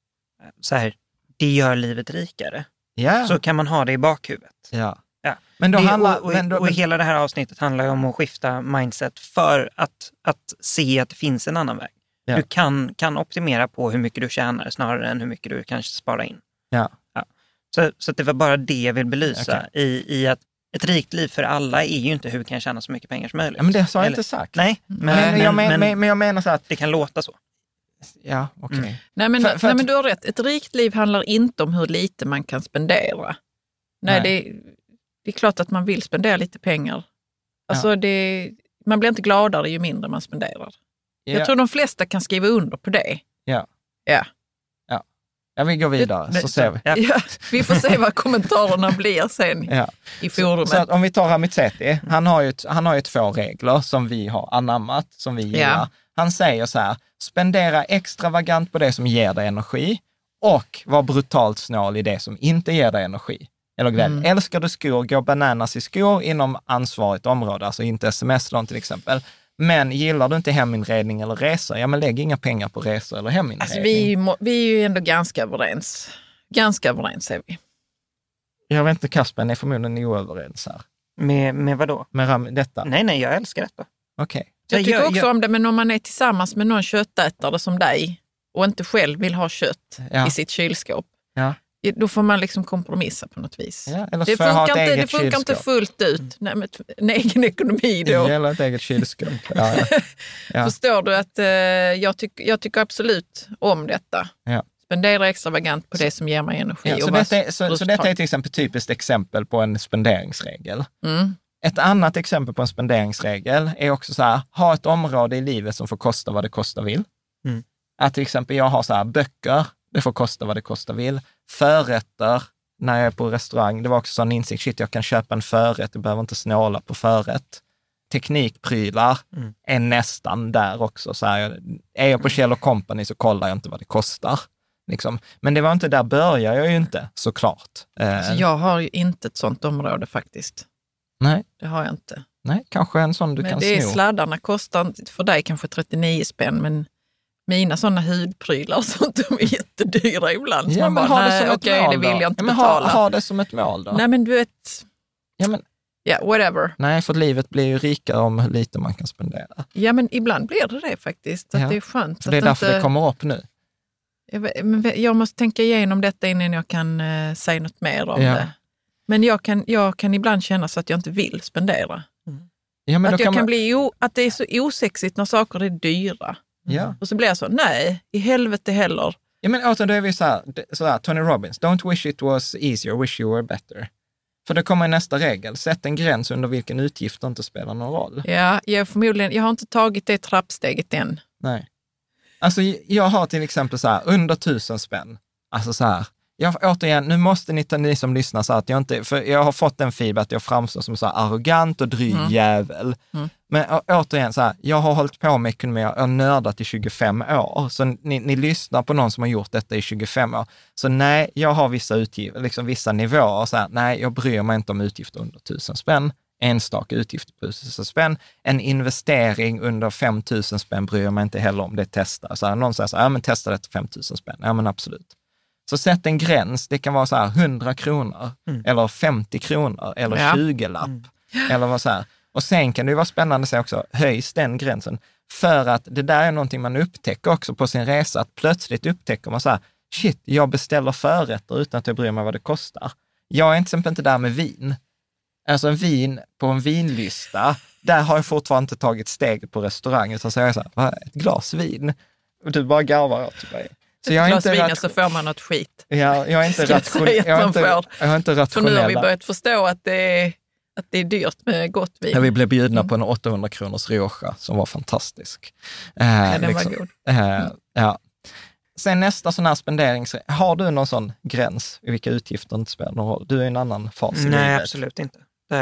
så här, det gör livet rikare. Ja. Så kan man ha det i bakhuvudet. Ja. Ja. Men då och hela det här avsnittet handlar ju om att skifta mindset för att se att det finns en annan väg. Ja. Du kan optimera på hur mycket du tjänar snarare än hur mycket du kanske sparar in. Ja. Ja. Så det var bara det jag vill belysa i att ett rikt liv för alla är ju inte hur kan jag tjäna så mycket pengar som möjligt. Ja, men det har jag inte sagt. Nej, Men jag menar så att... Det kan låta så. Ja, okej. Nej, men du har rätt. Ett rikt liv handlar inte om hur lite man kan spendera. Nej. Det är klart att man vill spendera lite pengar. Alltså man blir inte gladare ju mindre man spenderar. Ja. Jag tror de flesta kan skriva under på det. Ja. Ja. Ja, vi går vidare så ser vi. Ja, vi får se vad kommentarerna blir sen i forumet. Så att om vi tar Ramizeti, han har ju 2 regler som vi har anammat, som vi gillar. Ja. Han säger så här, spendera extravagant på det som ger dig energi och var brutalt snål i det som inte ger dig energi. Eller glädje. Älskar du skor, gå bananas i skor inom ansvarigt område, alltså inte sms-lån till exempel. Men gillar du inte heminredning eller resor, ja men lägg inga pengar på resor eller heminredning. Alltså vi är ju ändå ganska överens. Ganska överens är vi. Jag vet inte, Kasper, ni är förmodligen oöverens här. Med vad då? Med detta? Nej, jag älskar detta. Okej. Jag tycker också om det, men om man är tillsammans med någon köttätare som dig och inte själv vill ha kött i sitt kylskåp, då får man liksom kompromissa på något vis. Ja, eller det funkar inte fullt ut. Nej, med en egen ekonomi då. Det gäller ett eget kylskåp. Ja. Förstår du att jag tycker absolut om detta. Ja. Spendera extravagant på det som ger mig energi. Ja, så detta är till exempel typiskt exempel på en spenderingsregel. Ett annat exempel på en spenderingsregel är också så här, ha ett område i livet som får kosta vad det kosta vill. Att till exempel jag har så här, böcker, det får kosta vad det kosta vill. Förrätter, när jag är på restaurang, det var också sån insikt, shit, jag kan köpa en förrätt, jag behöver inte snåla på förrätt. Teknikprylar är nästan där också. Så här, är jag på Kjell & Company så kollar jag inte vad det kostar. Liksom. Men det var inte där, börjar jag ju inte, såklart. Alltså, jag har ju inte ett sånt område faktiskt. Nej. Det har jag inte. Nej, kanske en sån du men kan det är sno. sladdarna kostar för dig kanske 39 spänn, men mina sådana hudprylar och sånt, de är jättedyra ibland. Så Ja, man men bara, ha det som ett mål det vill jag inte men betala. ha det som ett mål då. Nej, men du vet... Ja, men... whatever. Nej, för livet blir ju rikare om hur lite man kan spendera. Ja, men ibland blir det faktiskt. Att det är skönt. För det är därför det kommer upp nu. Jag måste tänka igenom detta innan jag kan säga något mer om det. Men jag kan ibland känna så att jag inte vill spendera. Ja, men att, att det är så osexigt när saker är dyra. Ja. Och så blir jag så, nej, i helvete heller. Ja, men återigen, då är vi så här, Tony Robbins, don't wish it was easier, wish you were better. För det kommer nästa regel, sätt en gräns under vilken utgifter inte spelar någon roll. Ja, jag har inte tagit det trappsteget än. Nej. Alltså jag har till exempel så här, under 1000 spänn, alltså så här, återigen, nu måste ni som lyssnar så att jag inte, för jag har fått en feedback att jag framstår som så här arrogant och dryg jävel. Men återigen så här, jag har hållit på med ekonomi, jag har nördat i 25 år, så ni lyssnar på någon som har gjort detta i 25 år. Så nej, jag har vissa utgifter, liksom vissa nivåer, så här, nej, jag bryr mig inte om utgifter under 1000 spänn. Enstaka utgifter på 1000 spänn. En investering under 5000 spänn bryr jag mig inte heller om det testar. Så här, någon säger så här, ja men testa det till 5000 spänn. Ja men absolut. Så sätt en gräns, det kan vara så här 100 kronor, eller 50 kronor, eller 20-lapp, eller vad så här. Och sen kan det ju vara spännande att säga också, höjs den gränsen. För att det där är någonting man upptäcker också på sin resa, att plötsligt upptäcker man så här, shit, jag beställer förrätter utan att jag bryr mig vad det kostar. Jag är till exempel inte där med vin. Alltså en vin på en vinlista, där har jag fortfarande inte tagit steget på restaurangen. Så säger jag så här, ett glas vin. Och du bara garvar åt mig. Så jag är inte vin så får man något skit. Ja, jag är inte rationell. Så nu har vi börjat förstå att det är dyrt med gott vin. Ja, vi blev bjudna på en 800 kronors Rioja som var fantastisk. Den var god. Ja. Sen nästa sån här spendering, har du någon sån gräns i vilka utgifter inte spelar någon roll? Du är i en annan fas i livet. Nej, absolut inte.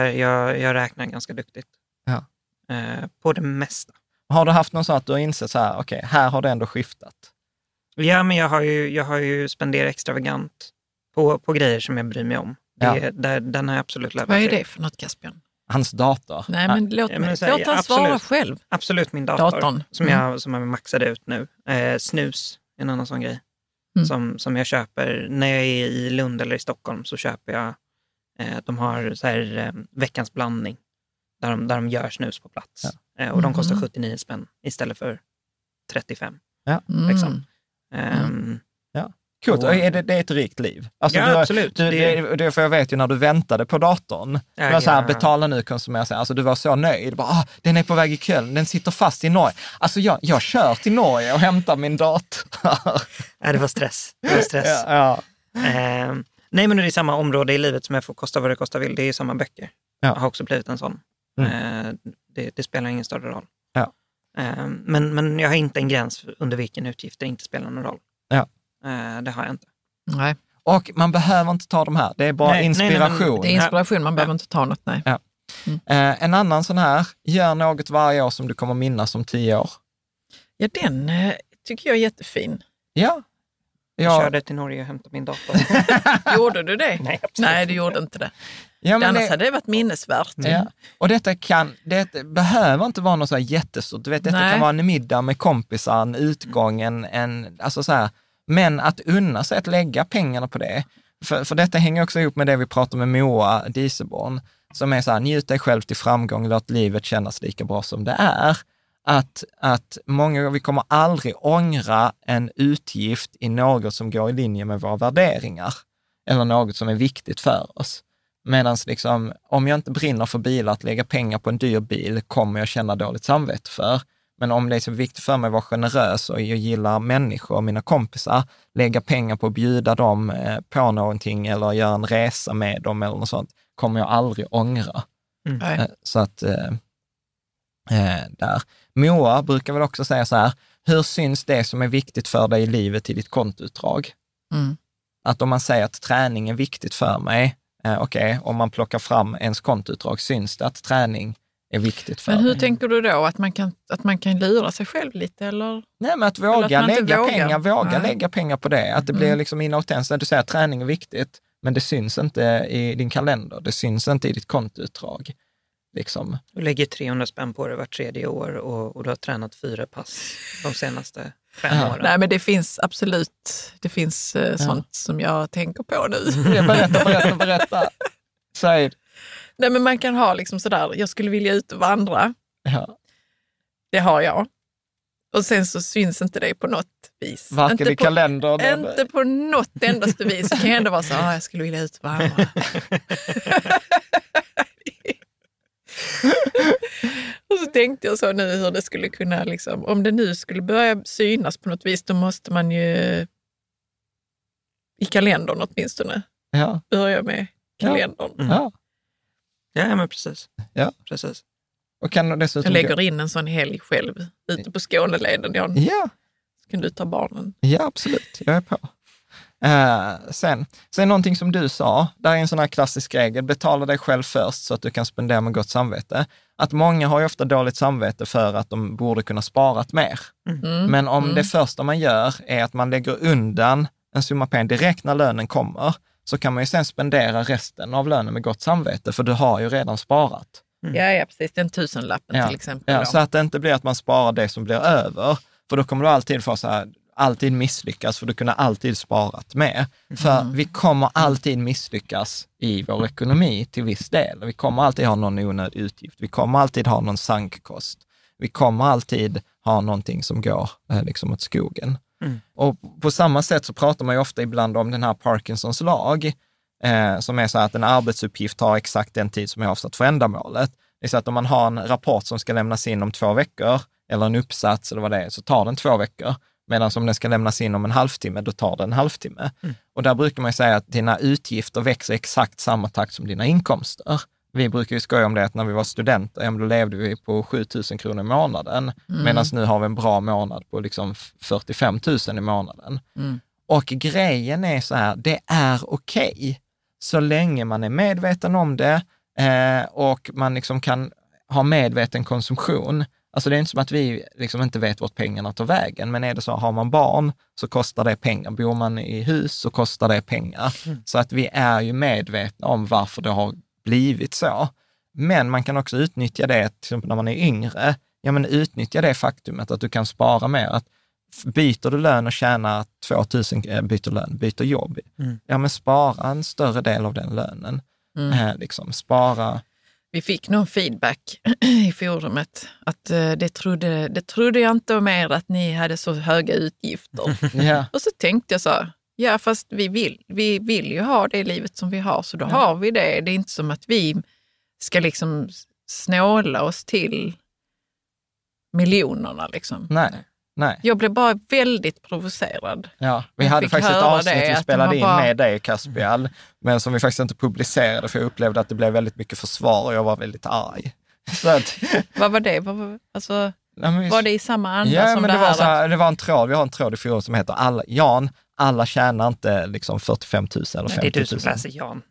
Jag räknar ganska duktigt. Ja. På det mesta. Har du haft någon sån att du har insett så här, okej, här har det ändå skiftat? Ja, men jag har ju spenderat extravagant på grejer som jag bryr mig om. Den har jag absolut lärt. Vad är det för något, Caspian? Hans dator. Nej, men låt han svara själv. Absolut min datorn. Som jag maxade ut nu. Snus är en annan sån grej. Som jag köper. När jag är i Lund eller i Stockholm så köper jag. De har så här veckans blandning. Där de gör snus på plats. Ja. Och de kostar 79 spänn istället för 35. Ja. Liksom. Ja. Coolt. Och det är ett rikt liv. Alltså, absolut. För jag vet ju när du väntade på datorn. Du var så här, betala nu, konsumera. Alltså, du var så nöjd. Bara, den är på väg i Köln. Den sitter fast i Norge. Alltså jag kör till Norge och hämtar min dator. Det var stress. Ja. Nej, men det är samma område i livet som jag får kosta vad det kostar vill. Det är samma böcker. Ja. Jag har också blivit en sån. Det spelar ingen större roll. Ja. Men jag har inte en gräns under vilken utgifter inte spelar någon roll. Ja. Det har jag inte. Nej. Och man behöver inte ta de här. Det är bara inspiration. Det är inspiration, man behöver inte ta något. Nej. Ja. En annan sån här, gör något varje år som du kommer minnas om 10 år. Ja, den tycker jag är jättefin. Ja. Jag körde till Norge och hämtade min dator. Gjorde du det? Nej, du gjorde inte det. Ja, men annars hade det varit minnesvärt. Ja. Och det behöver inte vara något så här jättestort. Du vet, detta kan vara en middag med kompisar, en utgång, alltså så här. Men att unna sig att lägga pengarna på det. För detta hänger också ihop med det vi pratar med Moa Dieselborn, som är så här, njut dig själv till framgång, låt livet kännas lika bra som det är. Att många, vi kommer aldrig ångra en utgift i något som går i linje med våra värderingar. Eller något som är viktigt för oss. Medan liksom, om jag inte brinner för bilar, att lägga pengar på en dyr bil kommer jag känna dåligt samvete för. Men om det är så viktigt för mig att vara generös och jag gillar människor och mina kompisar, lägga pengar på att bjuda dem på någonting eller göra en resa med dem eller något sånt, kommer jag aldrig ångra. Så att där. Moa brukar väl också säga så här, hur syns det som är viktigt för dig i livet i ditt kontoutdrag? Att om man säger att träning är viktigt för mig, om man plockar fram ens kontoutdrag, syns det att träning är viktigt för Men hur mig. tänker du då? Att man kan lura sig själv lite? Eller? Nej, men att våga lägga pengar på det. Att det blir liksom inautentiskt. När du säger att träning är viktigt, men det syns inte i din kalender. Det syns inte i ditt kontoutdrag. Liksom. Du lägger 300 spänn på det vart 3:e år och du har tränat 4 pass de senaste 5 åren. Nej, men det finns absolut, sånt som jag tänker på nu. Berätta. Säg. Nej, men man kan ha liksom sådär, jag skulle vilja ut och vandra. Ja. Det har jag. Och sen så syns inte det på något vis. Varken i kalendern? Inte på något endaste vis. Så kan jag ändå vara så, jag skulle vilja ut och vandra. Och så tänkte jag så nu hur det skulle kunna, liksom, om det nu skulle börja synas på något vis, då måste man ju i kalendern åtminstone börja med kalendern. Ja, men precis. Ja. Precis. Och kan dessutom jag lägger in en sån helg själv ute på Skåneleden. Ja. Så kan du ta barnen. Ja, absolut. Jag är på. Sen någonting som du sa, där är en sån här klassisk regel, betala dig själv först så att du kan spendera med gott samvete. Att många har ju ofta dåligt samvete för att de borde kunna sparat mer. Men om det första man gör är att man lägger undan en summa pengar direkt när lönen kommer, så kan man ju sen spendera resten av lönen med gott samvete, för du har ju redan sparat. Ja, precis. Den 1000-lappen till exempel. Ja, så att det inte blir att man sparar det som blir över, för då kommer du alltid få så här, alltid misslyckas, för du kunde alltid sparat med. För vi kommer alltid misslyckas i vår ekonomi till viss del. Vi kommer alltid ha någon onödig utgift. Vi kommer alltid ha någon sankkost. Vi kommer alltid ha någonting som går liksom åt skogen. Och på samma sätt så pratar man ju ofta ibland om den här Parkinsons lag, som är så att en arbetsuppgift tar exakt den tid som är avsatt för ändamålet. Det är så att om man har en rapport som ska lämnas in om 2 veckor, eller en uppsats eller vad det är, så tar den 2 veckor. Medan om den ska lämnas in om en halvtimme, då tar det en halvtimme. Och där brukar man ju säga att dina utgifter växer exakt samma takt som dina inkomster. Vi brukar ju skoja om det att när vi var studenter, då levde vi på 7 000 kronor i månaden. Medan nu har vi en bra månad på liksom 45 000 i månaden. Och grejen är så här, det är okej. Så länge man är medveten om det och man liksom kan ha medveten konsumtion, Alltså det är inte som att vi liksom inte vet vart pengarna tar vägen, men är det så, har man barn så kostar det pengar. Bor man i hus så kostar det pengar. Så att vi är ju medvetna om varför det har blivit så. Men man kan också utnyttja det, till exempel när man är yngre, utnyttja det faktumet att du kan spara mer. Att byter du lön och tjänar 2000, byter jobb, men spara en större del av den lönen. Spara. Vi fick någon feedback i forumet att det trodde jag inte om er att ni hade så höga utgifter. Och så tänkte jag så, fast vi vill ju ha det livet som vi har, så då har vi det. Det är inte som att vi ska liksom snåla oss till miljonerna liksom. Nej. Jag blev bara väldigt provocerad. Ja, vi hade faktiskt ett avsnitt vi spelade in med dig, Caspial, men som vi faktiskt inte publicerade, för jag upplevde att det blev väldigt mycket försvar och jag var väldigt arg. Så att, vad var det? Var det i samma anda som men det här? Det var en tråd, vi har en tråd i forum som heter alla tjänar inte liksom 45 000 eller 50 000. Det är du som läser Jan.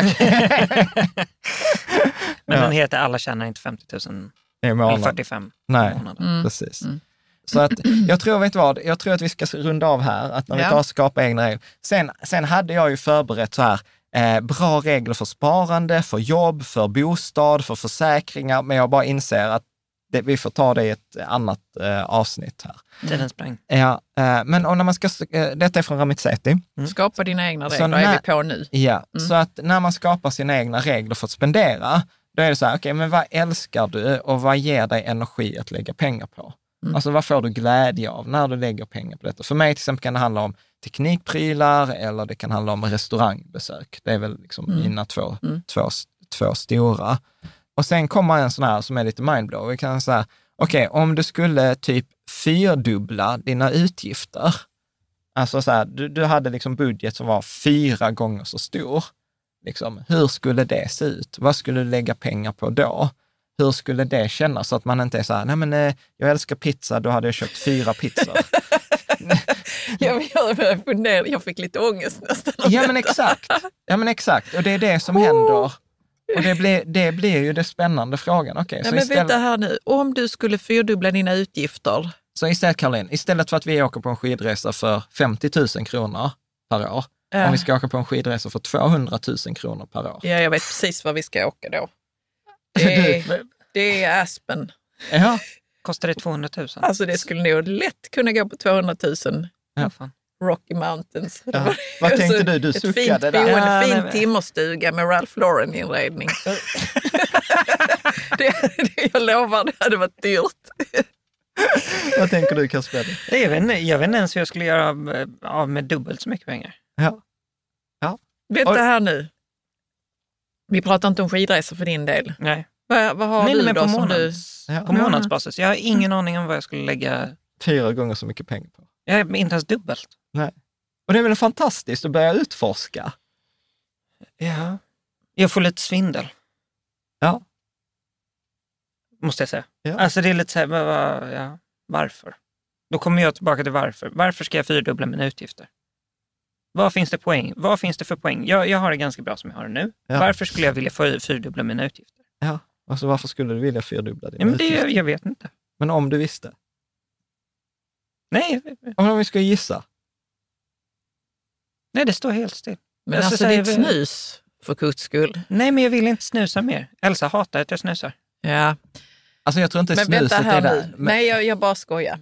Men den heter Alla tjänar inte 50 000 eller 45 månader. Precis. Så att jag tror att vi ska runda av här, att när vi tar och skapar egna regler. Sen hade jag ju förberett så här, bra regler för sparande, för jobb, för bostad, för försäkringar, men jag bara inser att vi får ta det i ett annat avsnitt här. Tiden sprang. Ja, men när man ska, detta är från Ramit Sethi. Skapa dina egna regler, är vi på nu. Ja, så att när man skapar sina egna regler för att spendera, då är det så här, okej, men vad älskar du och vad ger dig energi att lägga pengar på? Alltså vad får du glädje av när du lägger pengar på detta? För mig till exempel kan det handla om teknikprylar eller det kan handla om restaurangbesök. Det är väl liksom mina två stora. Och sen kommer en sån här som är lite mindblow. Vi kan säga, okej, om du skulle typ 4-dubbla dina utgifter. Alltså så här, du hade liksom budget som var 4 gånger så stor. Liksom, hur skulle det se ut? Vad skulle du lägga pengar på då? Hur skulle det kännas så att man inte är så här, nej men jag älskar pizza, då hade jag köpt 4 pizzor. Jag fick lite ångest nästan. Ja men exakt. Och det är det som händer. Och det blir ju det spännande frågan. Okay, så men vänta här nu, om du skulle 4-dubbla dina utgifter. Så istället, Caroline, istället för att vi åker på en skidresa för 50 000 kronor per år, om vi ska åka på en skidresa för 200 000 kronor per år. Ja, jag vet precis var vi ska åka då. Det är Aspen. Ja. Kostar det 200 000? Alltså det skulle nog lätt kunna gå på 200 000. Ja, fan. Rocky Mountains. Ja. Vad tänkte du? Du suckade där. En fin timmerstuga med Ralph Lauren-inredning. Jag lovar, det hade varit dyrt. Vad tänker du, Kasper? Jag vet inte ens hur jag skulle göra av med dubbelt så mycket pengar. Ja. Vänta här nu. Vi pratar inte om skidresor för din del. Nej. Vad har du men då på månadsbasis. Jag har ingen aning om vad jag skulle lägga 4 gånger så mycket pengar på. Jag är inte ens dubbelt. Nej. Och det är väl fantastiskt att börja utforska. Ja. Jag får lite svindel. Ja. Måste jag säga. Ja. Alltså det är lite så här, varför? Då kommer jag tillbaka till varför. Varför ska jag 4-dubbla mina utgifter? Vad finns det poäng? Vad finns det för poäng? Jag har det ganska bra som jag har det nu. Ja. Varför skulle jag vilja 4-dubbla mina utgifter? Ja, alltså varför skulle du vilja 4-dubbla dina utgifter? Jag vet inte. Men om du visste? Nej. Om vi ska gissa? Nej, det står helt still. Men alltså det är ett snus, för Guds skull. Nej, men jag vill inte snusa mer. Elsa hatar att jag snusar. Ja. Alltså jag tror inte men snuset är där. Men... Nej, jag bara skojar.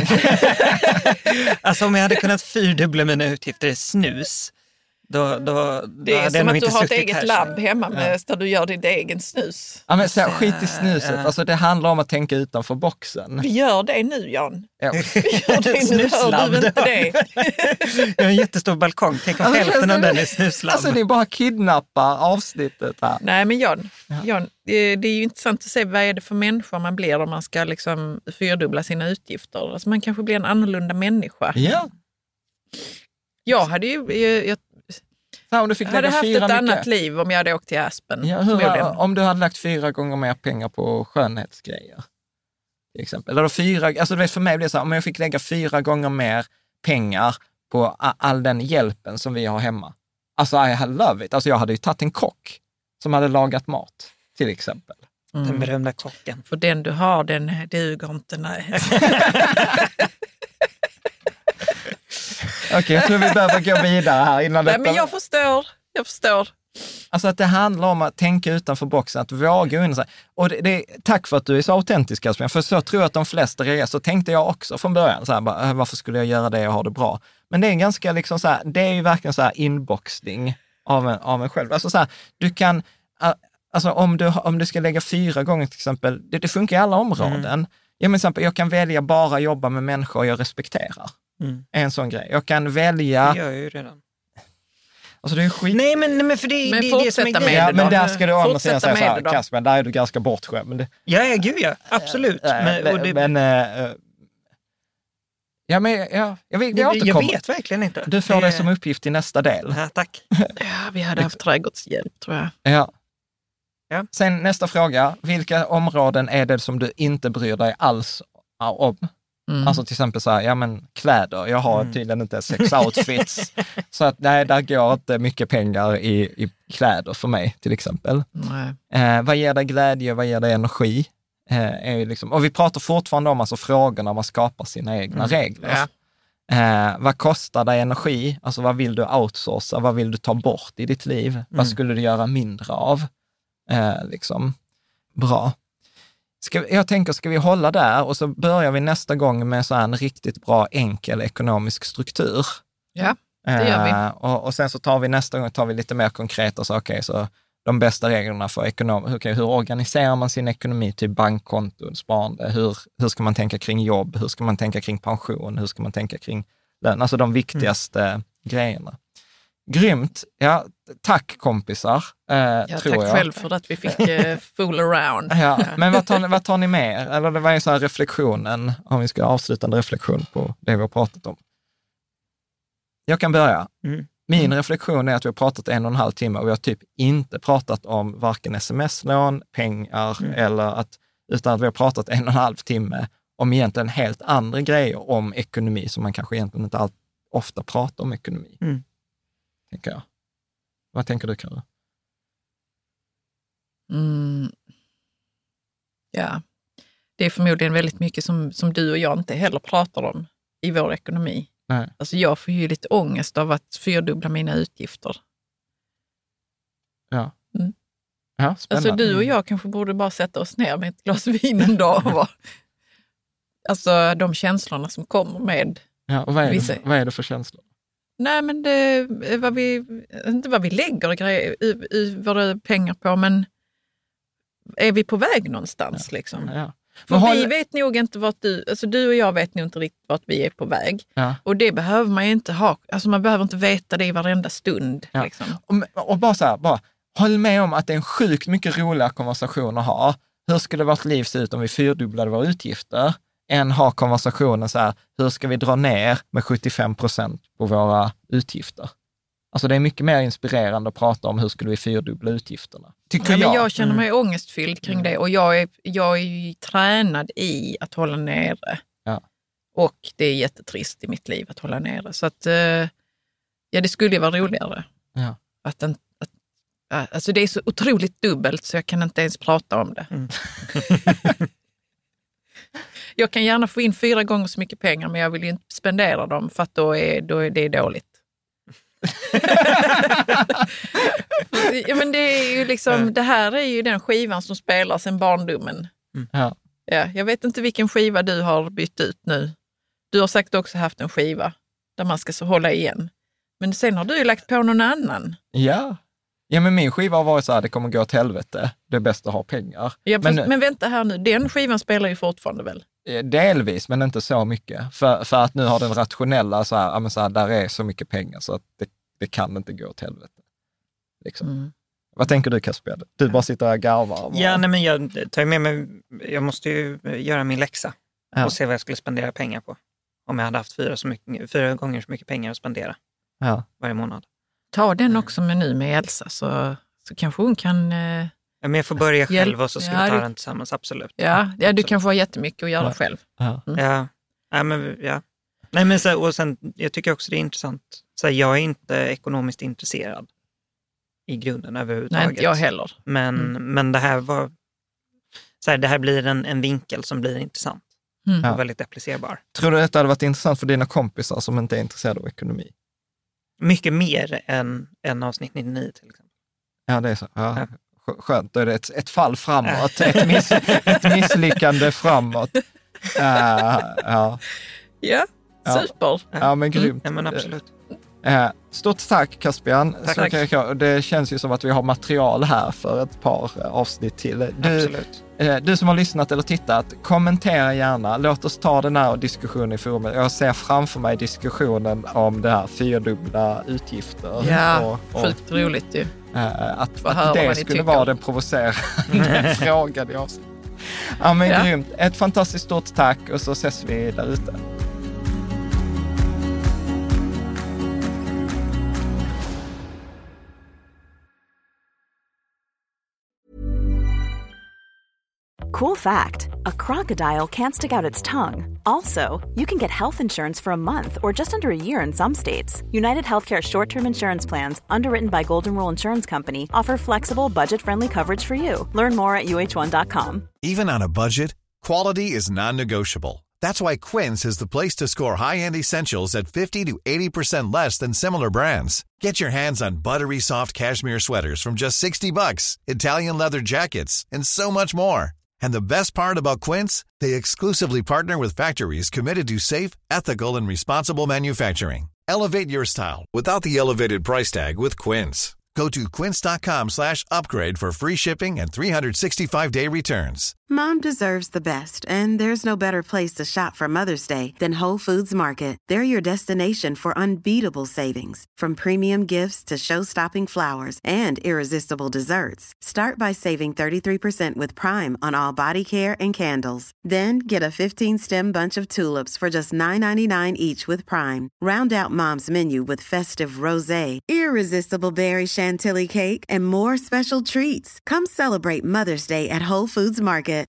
Alltså om jag hade kunnat 4-dubbla mina utgifter i snus, då det är som att du har ett eget labb hemma där du gör ditt egen snus. Ja, men så skit i snuset. Alltså det handlar om att tänka utanför boxen. Vi gör det nu, Jan. Ja. Vi gör det nu, hör du inte det? Jag har en jättestor balkong. Tänk om hälften av den är snuslabb. Alltså det är bara kidnappa avsnittet här. Nej, men Jan, det är ju intressant att se vad är det för människa man blir om man ska liksom 4-dubbla sina utgifter. Alltså man kanske blir en annorlunda människa. Ja. Jag hade ju... Om du fick jag hade haft ett annat liv om jag hade åkt till Aspen. Ja, om du hade lagt 4 gånger mer pengar på skönhetsgrejer. Till exempel. Eller alltså du vet, för mig blir det så här, om jag fick lägga 4 gånger mer pengar på all den hjälpen som vi har hemma. Alltså I love it. Alltså jag hade ju tagit en kock som hade lagat mat, till exempel. Den berömda kocken. För den du har, den duger inte, nej. Okej, jag tror vi behöver gå vidare här innan Nej, detta. men jag förstår. Alltså att det handlar om att tänka utanför boxen, att våga gå in och så. Och tack för att du är så autentisk, Kasper, för så tror jag att de flesta reagerar. Så tänkte jag också från början, så här, bara, varför skulle jag göra det och ha det bra? Men det är ganska liksom så här, det är ju verkligen så här inboxning av en själv. Alltså så här, du kan, alltså om du ska lägga 4 gånger till exempel, det funkar i alla områden. Ja, men exempel, jag kan välja bara jobba med människor jag respekterar. En sån grej. Jag kan välja... Det gör jag ju redan. Alltså det är skit... Nej, men för det är det som är grejen. Ja, men där ska du å säga så här, då. Kasper, där är du ganska bortskämd. Men det... Ja, gud ja, absolut. Jag vet verkligen inte. Du får det som uppgift i nästa del. Ja, tack. Ja, vi hade haft trädgårdshjälp, tror jag. Ja. Ja. Sen nästa fråga. Vilka områden är det som du inte bryr dig alls om? Alltså till exempel så här, ja men kläder. Jag har tydligen inte 6 outfits. Så att nej, där går inte mycket pengar i kläder för mig till exempel. Vad ger dig glädje, vad ger dig energi? Är ju liksom, och vi pratar fortfarande om alltså frågorna man skapar sina egna regler. Ja. Vad kostar dig energi? Alltså vad vill du outsourca? Vad vill du ta bort i ditt liv? Vad skulle du göra mindre av? Liksom. Bra. Jag tänker, ska vi hålla där och så börjar vi nästa gång med så här en riktigt bra, enkel ekonomisk struktur. Ja, det gör vi. Och sen så tar vi nästa gång lite mer konkreta saker. Så de bästa reglerna för hur organiserar man sin ekonomi, typ bankkonton, sparande, hur ska man tänka kring jobb, hur ska man tänka kring pension, hur ska man tänka kring lön, alltså de viktigaste grejerna. Grymt. Ja, tack kompisar. Tror tack jag. själv för att vi fick fool around. Ja, men vad tar ni med? Eller det var ju så här reflektionen, om vi ska avsluta en reflektion på det vi har pratat om. Jag kan börja. Min reflektion är att vi har pratat 1,5 timme och vi har typ inte pratat om varken sms-lån, pengar utan att vi har pratat 1,5 timme om egentligen helt andra grejer om ekonomi som man kanske egentligen inte ofta pratar om ekonomi. Tänker jag. Vad tänker du, Karin? Ja, det är förmodligen väldigt mycket som du och jag inte heller pratar om i vår ekonomi. Nej. Alltså jag får ju lite ångest av att 4-dubbla mina utgifter. Ja. Ja, spännande. Alltså du och jag kanske borde bara sätta oss ner med ett glas vin en dag. Alltså de känslorna som kommer med... Ja, och vad är det för känslor? Nej, men det inte vad vi lägger våra pengar på, men är vi på väg någonstans liksom? Ja. För vi vet nog inte du och jag vet nog inte riktigt vart vi är på väg. Ja. Och det behöver man ju inte ha, alltså man behöver inte veta det i varenda stund. Ja. Liksom. Och bara så här, håll med om att det är en sjukt mycket roligare konversation att ha. Hur skulle vårt liv se ut om vi 4-dubblade våra utgifter? Än ha konversationen så här, hur ska vi dra ner med 75% på våra utgifter? Alltså det är mycket mer inspirerande att prata om hur skulle vi 4-dubbla utgifterna. Tycker jag. Men jag känner mig ångestfylld kring det och jag är ju tränad i att hålla nere. Ja. Och det är jättetrist i mitt liv att hålla nere. Så att det skulle ju vara roligare. Ja. Alltså det är så otroligt dubbelt så jag kan inte ens prata om det. Jag kan gärna få in 4 gånger så mycket pengar men jag vill ju inte spendera dem för att då är det dåligt. Ja, men det är ju liksom, det här är ju den skivan som spelar sedan barndomen. Ja, jag vet inte vilken skiva du har bytt ut nu. Du har sagt också haft en skiva där man ska så hålla igen. Men sen har du ju lagt på någon annan. Ja, men min skiva har varit så här, det kommer gå åt helvete. Det är bäst att ha pengar. Ja, men vänta här nu, den skivan spelar ju fortfarande väl? Delvis, men inte så mycket. För att nu har den rationella så här, där är så mycket pengar så att det kan inte gå åt helvete. Liksom. Vad tänker du, Kasper? Du bara sitter och garvar. Ja, nej, men jag tar med mig, jag måste ju göra min läxa och se vad jag skulle spendera pengar på. Om jag hade haft 4 gånger så mycket pengar att spendera varje månad. Ta den också med Elsa så kanske hon kan... men jag får börja själv och så ska vi ta den tillsammans, absolut. Ja, du kanske har jättemycket att göra själv. Nej, men så, och sen, jag tycker också det är intressant. Så jag är inte ekonomiskt intresserad i grunden överhuvudtaget. Nej, inte jag heller. Men det här var så här, det här blir en vinkel som blir intressant och väldigt applicerbar. Tror du att det hade varit intressant för dina kompisar som inte är intresserade av ekonomi? Mycket mer än avsnitt 99 till exempel. Ja, det är så. Ja. Skönt, då är det ett fall framåt, ett misslyckande framåt. Ja, super. Ja, men grymt. Ja, men absolut. Stort tack, Caspian. Tack. Det känns ju som att vi har material här för ett par avsnitt till. Absolut. Du som har lyssnat eller tittat, kommentera gärna. Låt oss ta den här diskussionen i forumet. Jag ser framför mig diskussionen om det här 4-dubbla utgifter. Ja, sjukt roligt ju. Att det skulle vara den provocerande frågan i avsnitt. Ja, men grymt. Ett fantastiskt stort tack och så ses vi där ute. Cool fact, a crocodile can't stick out its tongue. Also, you can get health insurance for a month or just under a year in some states. United Healthcare short-term insurance plans, underwritten by Golden Rule Insurance Company, offer flexible, budget-friendly coverage for you. Learn more at uh1.com. Even on a budget, quality is non-negotiable. That's why Quince is the place to score high-end essentials at 50 to 80% less than similar brands. Get your hands on buttery soft cashmere sweaters from just $60, Italian leather jackets, and so much more. And the best part about Quince, they exclusively partner with factories committed to safe, ethical, and responsible manufacturing. Elevate your style without the elevated price tag with Quince. Go to quince.com/upgrade for free shipping and 365-day returns. Mom deserves the best, and there's no better place to shop for Mother's Day than Whole Foods Market. They're your destination for unbeatable savings, from premium gifts to show-stopping flowers and irresistible desserts. Start by saving 33% with Prime on all body care and candles. Then get a 15-stem bunch of tulips for just $9.99 each with Prime. Round out Mom's menu with festive rosé, irresistible berry chantilly cake, and more special treats. Come celebrate Mother's Day at Whole Foods Market.